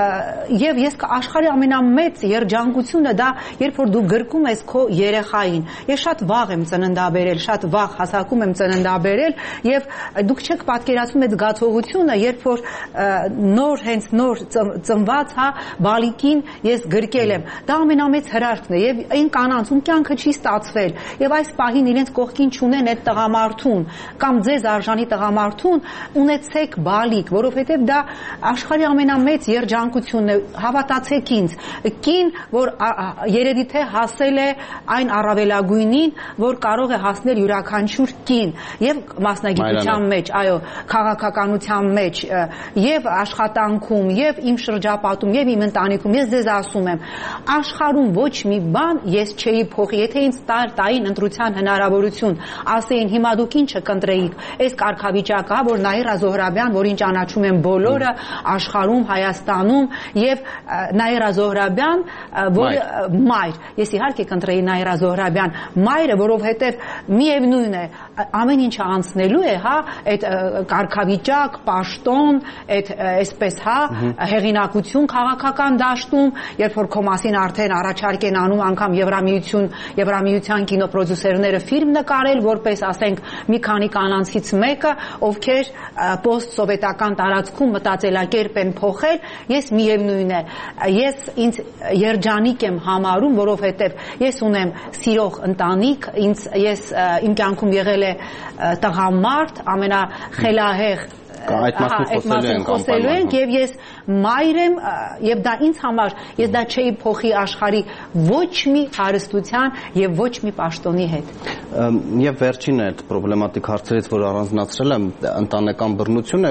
եւ ես աշխարհի ամենամեծ երջանկությունը դա, երբ որ դու գրկում ես քո երեխային։ Ես շատ վաղ եմ ծննդաբերել, շատ վաղ հասակում եմ ծննդաբերել եւ դուք չեք պատկերացնում այդ զգացողությունը, երբ որ նոր հենց նոր ծնված, հա, բալիկին ես գրկել եմ։ Դա ամենամեծ հրաշքն է եւ այն կանանց ում կյանքը չի ստացվել եւ այս պահին իրենց կողքին չունեն այդ տղամարդուն կամ ձեզ արժանի տղամարդուն, ունեցեք բալիկ, որովհետեւ դա աշխարհի ամենամեծ երջանկությունն է, հավատացեք ինձ։ Կին, որ երևի թե հասել է այն առավելագույնին, որ կարող է հասնել յուրաքանչյուր կին եւ մասնագիտության մեջ, այո, քաղաքականության մեջ եւ աշխատանքում եւ իմ շրջապատում եւ իմ ընտանիքում ես ձեզ ասում եմ, աշխարհում ոչ մի բան ես չէի փոխի, եթե ինձ տային ընտրության հնարավորություն, ասեին հիմա դուք ինչը կընտրեիք, այս կարգավիճակը, որ Նաիրա Զոհրաբյան, որին ճանաչում են բոլորը աշխարհում, Հայաստանում եւ Նաիրա Զոհրաբյան, որ մայր, ես իհարկե կընտրեի Նաիրա Զոհրաբյան, մայրը, որովհետեւ միևնույն է, ամեն ինչը անցնելու է, հա, այդ կարգավիճակ, պաշտոն, այդ այսպես, հա, հեղինակություն քաղաքական դաշտում, երբ որ քո մասին արդեն առաջարկ են անում անգամ Եվրամիություն, Եվրամիության կինոպրոդյուսերները ֆիլմ նկարել, որպես ասենք մի քանի կանանցից մեկը, ովքեր post-սովետական տարածքում մտածելակերպ են փոխել, ես միևնույն է, ես ինձ երջանիկ եմ համարում, որովհետև ես ունեմ սիրող ընտանիք, ինձ ես իմ կյանքում եղել է տղամարդ, ամենախելահեղ այդ մասին խոսելու ենք եւ ես մայր եմ եւ դա ինձ համար ես դա չէի փոխի աշխարհի ոչ մի հարստության եւ ոչ մի պաշտոնի հետ եւ վերջին այդ պրոբլեմատիկ հարցերից որ առանձնացրել եմ ընտանեկան բռնությունը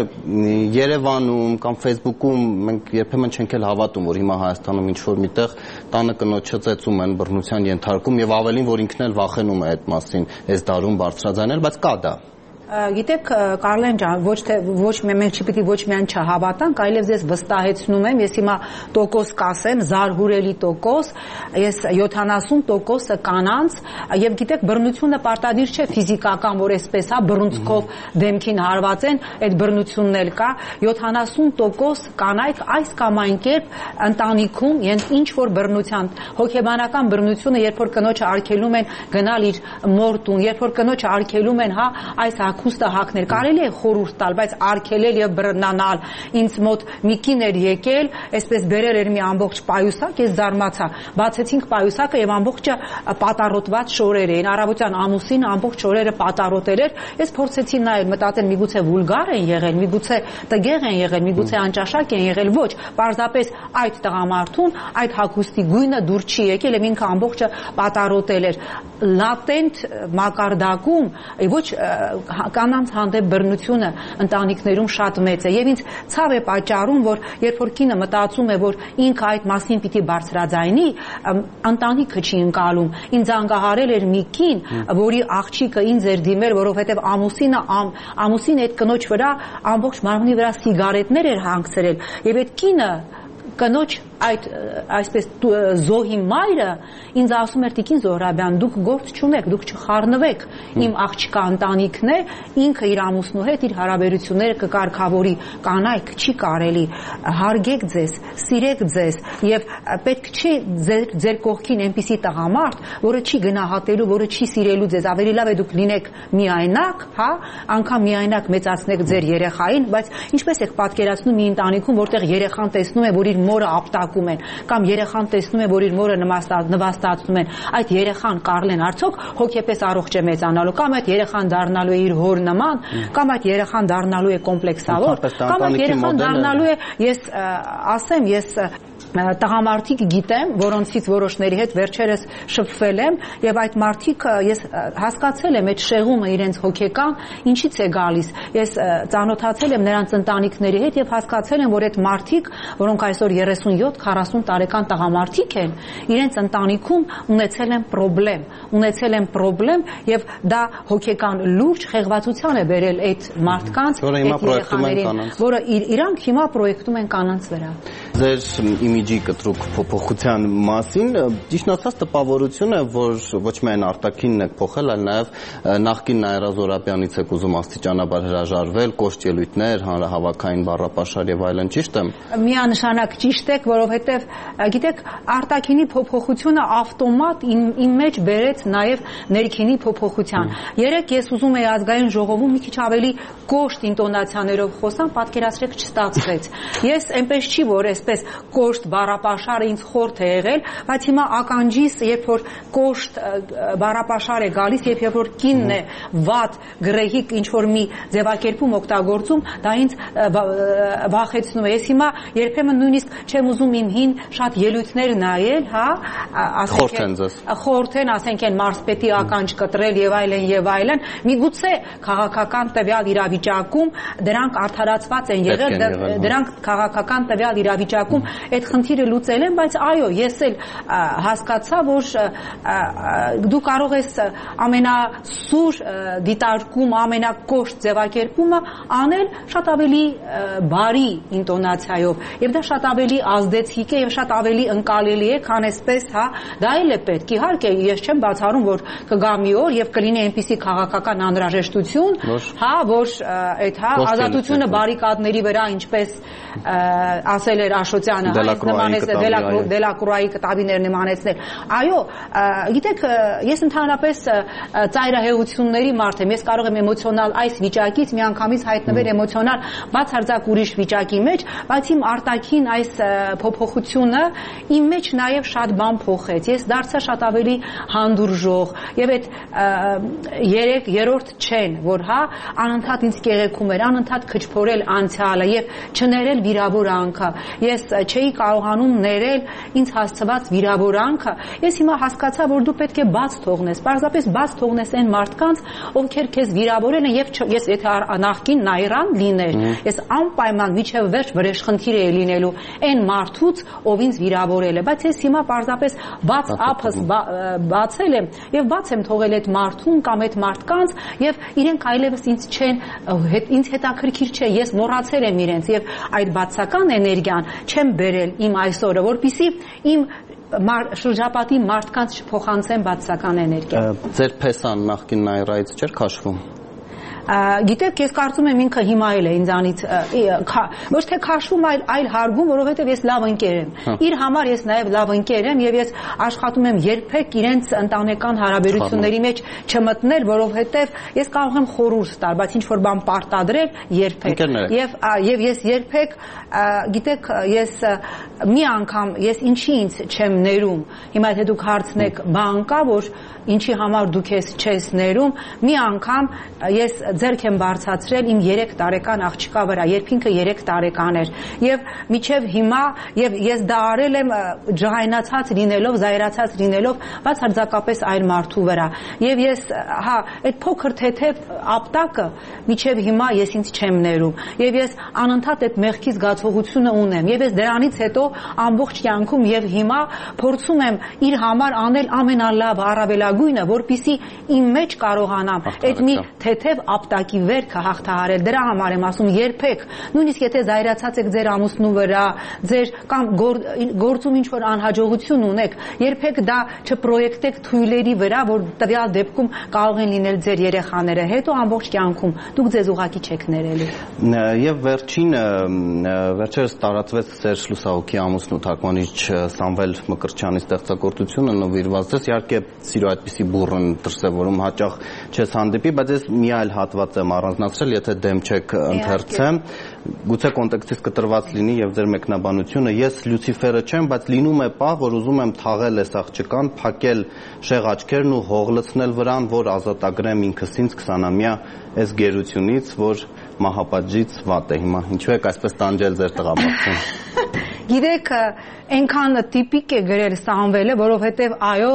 Երևանում կամ Facebook-ում մենք երբեմն չենք էլ հավատում որ հիմա Հայաստանում ինչ որ միտեղ տանը կնոջը ծեծում են բռնության ենթարկում եւ ավելին որ ինքն էլ վախենում է այդ մասին այս դարում բարձրաձայնել բայց կա դա Գիտեք, Կարլեն ջան, ոչ թե ոչ մենք չպիտի ոչ միայն չհավատանք, այլև ես վստահեցնում եմ, ես հիմա տոկոս կասեմ, զարհուրելի տոկոս, ես յոթանասուն տոկոսը կանանց, եւ գիտեք, բռնությունը պարտադիր չէ ֆիզիկական, որ այսպես հա բռունցքով դեմքին հարվածեն, այդ բռնությունն էլ կա, յոթանասուն տոկոս կանայք այս կամ այն կերպ ընտանիքում են ինչ որ բռնության, հոգեբանական բռնությունը, երբ որ կնոջը արգելում են գնալ իր մորտուն, երբ որ կնոջը արգելում են, հա, այս հագուստը հագնել, կարելի է խորհուրդ տալ, բայց արգելել եւ բռնանալ, ինձ մոտ մի կին էր եկել, այսպես բերել էր մի ամբողջ պայուսակ, ես զարմացա, բացեցինք պայուսակը եւ ամբողջը պատառոտված շորեր էին, առավոտյան ամուսին ամբողջ շորերը պատառոտել էր, ես փորձեցի նայել, մտածել միգուցե վուլգար են եղել, միգուցե տգեղ են եղել, միգուցե անճաշակ են եղել, ոչ, պարզապես այդ տղամարդուն այդ հագուստի գույնը դուր չի եկել եւ ինքը ամբողջը պատառոտել էր, լատենտ մակարդակում, ոչ կանանց հանդեպ բռնությունը ընտանիքներում շատ մեծ է եւ ինձ ցավ է պատճառում որ երբ որ կինը մտածում է որ ինքը այդ մասին պիտի բարձրաձայնի ընտանիքը չի ընկալում ինձ անգահարել էր մի կին որի աղջիկը ինձ էր դիմել որովհետեւ ամուսինը ամուսին այդ կնոջ վրա ամբողջ մարմնի վրա սիգարետներ էր հանգցրել եւ այդ կինը կնոջ այդ այսպես զոհի մայրը ինձ ասում էր Տիկին Զոհրաբյան դուք գործ չունեք դուք չխառնվեք իմ աղջկա ընտանիքն է ինքը իր ամուսնու հետ իր հարաբերությունները կկարգավորի կանայք չի կարելի հարգեք ձեզ սիրեք ձեզ եւ պետք չի ձեր, ձեր կողքին այնպիսի տղամարդ որը չի գնահատելու որը չի սիրելու ձեզ ավելի լավ է դուք լինեք միայնակ հա անգամ միայնակ մեծացնեք ձեր երեխային բայց ինչպես եք պատկերացնում մի ընտանիքում որտեղ երեխան տեսնում է որ իր մորը ապտակում են կամ երեխան տեսնում է որ իր մորը նվաստացնում են այդ երեխան Կարլեն արդյոք հոգեպես առողջ է մեծանալու կամ այդ երեխան դառնալու է իր հոր նման կամ այդ երեխան դառնալու է կոմպլեքսավոր կամ այդ երեխան դառնալու է ես ասեմ ես տղամարդիկ գիտեմ, որոնցից որոշների հետ վերջերս շփվել եմ եւ այդ մարդիկ ես հասկացել եմ այդ շեղումը իրենց հոգեկան ինչից է գալիս։ Ես ծանոթացել եմ նրանց ընտանիքների հետ եւ հասկացել եմ, որ այդ մարդիկ, որոնք այսօր երեսունյոթ քառասուն տարեկան տղամարդիկ են, իրենց ընտանիքում ունեցել են խնդրեմ, ունեցել են խնդրեմ եւ դա հոգեկան լուրջ խեղվածության է բերել այդ մարդկանց, այդ երեխաներին, որը իրանք հիմա պրոյեկտում են կանանց վրա։ Ձեր իմիջի կտրուկ փոփոխության մասին ճիշտ ասած տպավորություն է, որ ոչ միայն արտաքինն եք փոխել, այլ նաև նախկին Նաիրա Զոհրաբյանից եք ուզում աստիճանաբար հրաժարվել, կոշտ ելույթներ, հանրահավաքային բառապաշար եւ այլն, ճիշտ է։ Միանշանակ ճիշտ եք, որովհետեւ գիտեք, արտաքինի փոփոխությունը ավտոմատ իմ մեջ բերեց նաև ներքինի փոփոխության։ Երեք ես ուզում եի ազգային ժողովում մի քիչ ավելի կոշտ ինտոնացիաներով խոսամ, պատկերացրեք չստացվեց։ Ես այնպես չի որ այսպես կոշտ բառապաշարը ինձ խորթ է եղել, բայց հիմա ականջիս, երբ որ կոշտ բառապաշար է գալիս, եւ երբ որ կինն է վատ, գրեհիկ ինչ որ մի ձևակերպում օգտագործում, դա ինձ վախեցնում է։ Ես հիմա երբեմն նույնիսկ չեմ ուզում իմ հին շատ ելույթներ նայել, հա, խորթ են ձեզ։ Խորթ են, ասենք են մարսպետի ականջ կտրել եւ այլն եւ այլն։ Միգուցե քաղաքական տվյալ իրավիճակում դրանք արդարացված են եղել, դրանք քաղաքական տվյալ իրավիճակում այդ խնդիրը լուծել են, բայց այո, ես էլ հասկացա, որ դու կարող ես ամենասուր դիտարկում, ամենակոշտ ձևակերպումը անել շատ ավելի բարի ինտոնացիայով, եւ դա շատ ավելի ազդեցիկ է եւ շատ ավելի ընկալելի է, քան այսպես, հա, դա էլ է պետք։ Իհարկե, ես չեմ բացառում, որ կգա մի օր եւ կլինի այնպիսի քաղաքական անհրաժեշտություն, հա, որ այդ հա ազատությունը բարիկադների վրա, ինչպես ասել էր Աշոտյանը, նմանեց Դելակրուայի կտավիներ նմանեցնել։ Այո, գիտեք, ես ընդհանրապես ծայրահեղությունների մարդ եմ, ես կարող եմ էմոցիոնալ այս վիճակից միանգամից հայտնվել էմոցիոնալ բացարձակ ուրիշ վիճակի մեջ, բայց իմ արտաքին այս փոփոխությունը իմ մեջ նաև շատ բան փոխեց։ Ես դարձա շատ ավելի հանդուրժող եւ այդ երեք երրորդ չեն, որ հա անընդհատ ինձ կեղեքում էր, անընդհատ քչփորել անցյալը եւ չներել վիրավորանքը։ Ես չէի կարողանում ներել ինձ հասցված վիրավորանքը։ Ես հիմա հասկացա, որ դու պետք է բաց թողնես, պարզապես բաց թողնես այն մարդկանց, ովքեր քեզ վիրավորել են եւ ես եթե նախքին Նայրան լիներ, ես անպայման միջև վերջ վրեժխնդիր է լինելու այն մարդուց, ով ինձ վիրավորել է, բայց ես հիմա պարզապես բաց ափս բացել եմ եւ բաց եմ թողել այդ մարդուն կամ այդ մարդկանց եւ իրենք այլևս ինձ չեն ինձ հետաքրքիր չէ, ես մոռացել եմ իրենց եւ այդ բացական էներգիան չեմ բերել իմ այսօրը, որpիսի իմ շրջապատի մարդկանց չփոխանցեն բացական էներգիա։ Ձեր փեսան նախկին Նայրայից չէր քաշվում։ Գիտեք, ես կարծում եմ ինքը հիմա էլ է ինձանից ոչ թե քաշվում, այլ այլ հարգում, որովհետև ես լավ ընկեր եմ։ Իր համար ես նաև լավ ընկեր եմ եւ ես աշխատում եմ երբեք իրենց ընտանեկան հարաբերությունների մեջ չմտնել, որովհետև ես կարող եմ խորհուրդ տալ, բայց ինչ որ բան պարտադրել երբեք։ Եվ եւ ես երբեք, գիտեք, ես մի անգամ ես ինչի ինձ չեմ ներում։ Հիմա եթե դուք հարցնեք, բան կա, որ ինչի համար դուք ես չես ներում, մի անգամ ես ձեռք եմ բարձրացրել իմ երեք տարեկան աղջկա վրա, երբ ինքը երեք տարեկան էր եւ միջև հիմա եւ ես դա արել եմ ջահայնացած լինելով, զայրացած լինելով բացարձակապես այլ մարդու վրա եւ ես հա այդ փոքր թեթև ապտակը միջև հիմա ես ինձ չեմ ներում եւ ես անընդհատ այդ մեղքի զգացողությունը ունեմ եւ ես դրանից հետո ամբողջ կյանքում եւ հիմա փորձում եմ իր համար անել ամենալավը, առավելագույնը, որպիսի իմ մեջ կարողանամ այդ մի թեթև ապտակի վերքը հաղթահարել։ Դրա համար եմ ասում, երբեք, նույնիսկ եթե զայրացած եք ձեր ամուսնու վրա, ձեր կամ գործում ինչ որ անհաջողություն ունեք, երբեք դա չպրոյեկտեք թույլերի վրա, որ տվյալ դեպքում կարող են լինել ձեր երեխաները, հետո ամբողջ կյանքում դուք ձեզ ուղղակի չեք ներելու։ Եվ վերջին վերջերս տարածվեց Սերժ Լուսահոգի ամուսնու թարգմանիչ Սամվել Մկրտչյանի ստեղծագործությունը նվիրված ձեզ, իհարկե սիրո այդպիսի բուռն դրսևորում հաճախ չես հանդիպի, բայց ես մի այլ հատված եմ առանձնացրել, եթե դեմ չեք ընթերցեմ, գուցե կոնտեքստից կտրված լինի եւ ձեր մեկնաբանությունը, ես Լյուցիֆերը չեմ, բայց լինում է պահ, որ ուզում եմ թաղել այս աղջկան, փակել շեղ աչքերն ու հող լցնել վրան, որ ազատագրեմ ինքս ինձ քսանամյա այս գերությունից, որ մահապատժից վատ է։ Հիմա ինչու եք այսպես տանջել ձեր տղամարդուն։ Գիտեք, այնքան տիպիկ է գրել Սամվելը, որովհետև այո,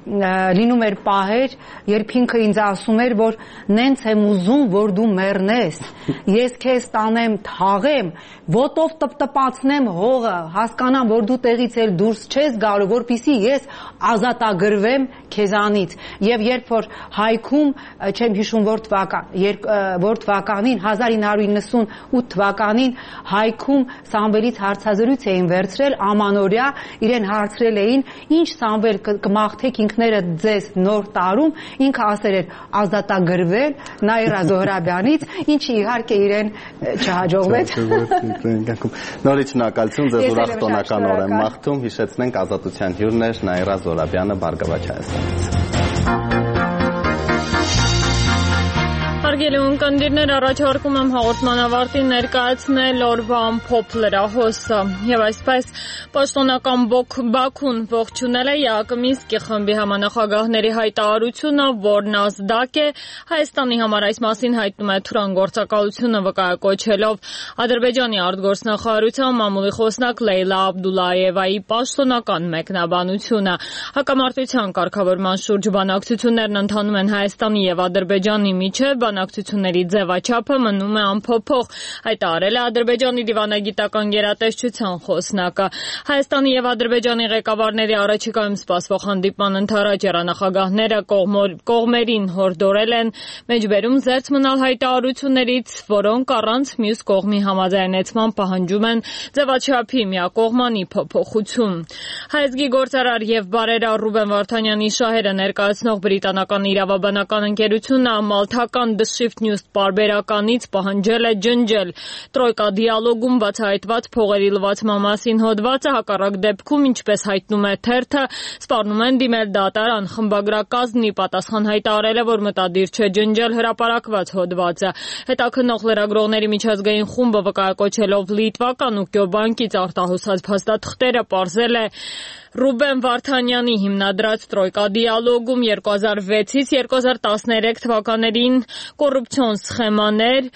լինում էր պահեր, երբ ինքը ինձ ասում էր, որ նենց եմ ուզում, որ դու մեռնես, ես քեզ տանեմ, թաղեմ, ոտով տպտպացնեմ հողը, հասկանամ, որ դու տեղից էլ դուրս չես գալու, որպեսզի ես ազատագրվեմ քեզանից։ Եվ երբ որ հայքում, չեմ հիշում որ թվական, որ թվականին հազար ինը հարյուր իննսունութ թվականին հայքում Սամվելից հարցազրույց էին վերցրել ամանորյա, իրեն հարցրել էին, ինչ Սամվել կմաղթեք ինքները ձեզ նոր տարում, ինքը ասել էր ազատագրվել Նայրա Զոհրաբյանից, ինչը իհարկե իրեն չհաջողվեց։ Նորից շնորհակալություն, ձեզ ուրախ տոնական օր եմ մաղթում, հիշեցնենք ազատության հյուրն էր Նայրա Զոհրաբյանը, Բարգավաճ Հայաստանից։ Հարգելի ունկնդիրներ, առաջարկում եմ հաղորդման ավարտին ներկայացնել օրվա ամփոփ լրահոսը եւ այսպես պաշտոնական Բաքուն ողջունել է ԵԱԿ-Մինսկի խմբի համանախագահների հայտարարությունը, որ NASDAQ-ը Հայաստանի համար այս մասին հայտնում է թուրան գործակալությունը վկայակոչելով Ադրբեջանի արտգործնախարարության մամուլի խոսնակ Լեյլա Աբդուլլայևայի պաշտոնական մեկնաբանությունը։ Հակամարտության կարգավորման շուրջ բանակցություններն ընթանում են Հայաստանի եւ Ադրբեջանի միջև, բանակցությունների ձևաչափը մնում է անփոփոխ, հայտարարել է Ադրբեջանի դիվանագիտական գերատեսչության խոսնակը։ Հայաստանի եւ Ադրբեջանի ղեկավարների առաջիկայում սպասվող հանդիպման ընթരാճ երանախագահները կողմերին հորդորել են մեջբերում զերծ մնալ հայտարարություններից, որոնք առանց մյուս կողմի համաձայնեցման պահանջում են ձևաչափի միակողմանի փոփոխություն։ Հայազգի գործարար եւ բարերար Ռուբեն Վարդանյանի շահերը ներկայացնող բրիտանական իրավաբանական ընկերությունը մալթական The Shift News պարբերականից պահանջել է ջնջել Տրոյկա դիալոգում բացահայտված փողերի լվացման մասին հոդվածը, հակառակ դեպքում, ինչպես հայտնում է թերթը, սպառնում են դիմել դատարան։ Խմբագրակազմն ի պատասխան հայտարարել է, որ մտադիր չէ ջնջել հրապարակված հոդվածը։ Հետաքննող լրագրողների միջազգային խումբը վկայակոչելով լիտվական ու Կյոբանկից արտահոսած փաստաթղթերը պարզել է Ռուբեն Վարդանյանի հիմնադրած Տրոյկա դիալոգում երկու հազար վեցից երկու հազար տասներեք թվականներին կոռուպցիոն սխեմաներ,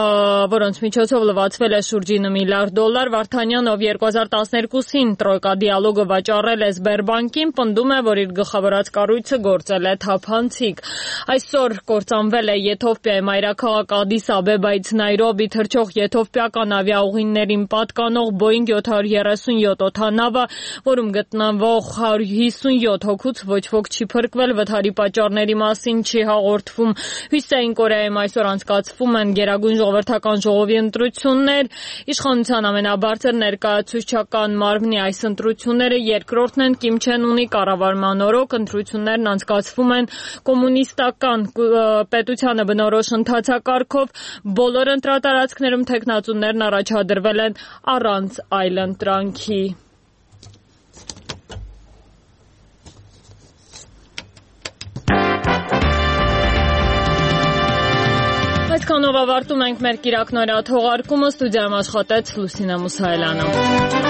որոնց միջոցով լվացվել է շուրջինը միլիարդ դոլար, Վարդանյանը, ով երկու հազար տասներկուսին Տրոյկա դիալոգը վաճառել է Սբերբանկին, պնդում է, որ իր գլխավորած կառույցը գործել է թափանցիկ։ Այսօր կործանվել է Եթովպիայի մայրաքաղաք Ադիս Աբեբայից Նայրոբի թռչող եթովպիական ավիաուղիներին պատկանող Boeing յոթ հարյուր երեսունյոթ օդանավը, որում գտնվող հարյուր հիսունյոթ հոգուց ոչ ոք չի փրկվել, վթարի պատճառների մասին չի հաղորդվում։ Հյուսիսային Կորեայում այսօր անցկացվում են Գերագույն ժողովրդական ժողովի ընտրություններ։ Իշխանության ամենաբարձր ներկայացուցչական մարմնի այս ընտրությունները երկրորդն են Կիմ Չեն Ունի կառավարման օրոք։ Ընտրություններն անցկացվում են կոմունիստական պետությանը բնորոշ ընթացակարգով։ Բոլոր ընտրատարածքներում թեկնածուներն առաջադրվել են առանց այլընտրանքի։ Այսքանով ավարտում ենք մեր կիրակնօրյա թողարկումը, ստուդիայում աշխատեց Լուսինե Մուսայելյանը։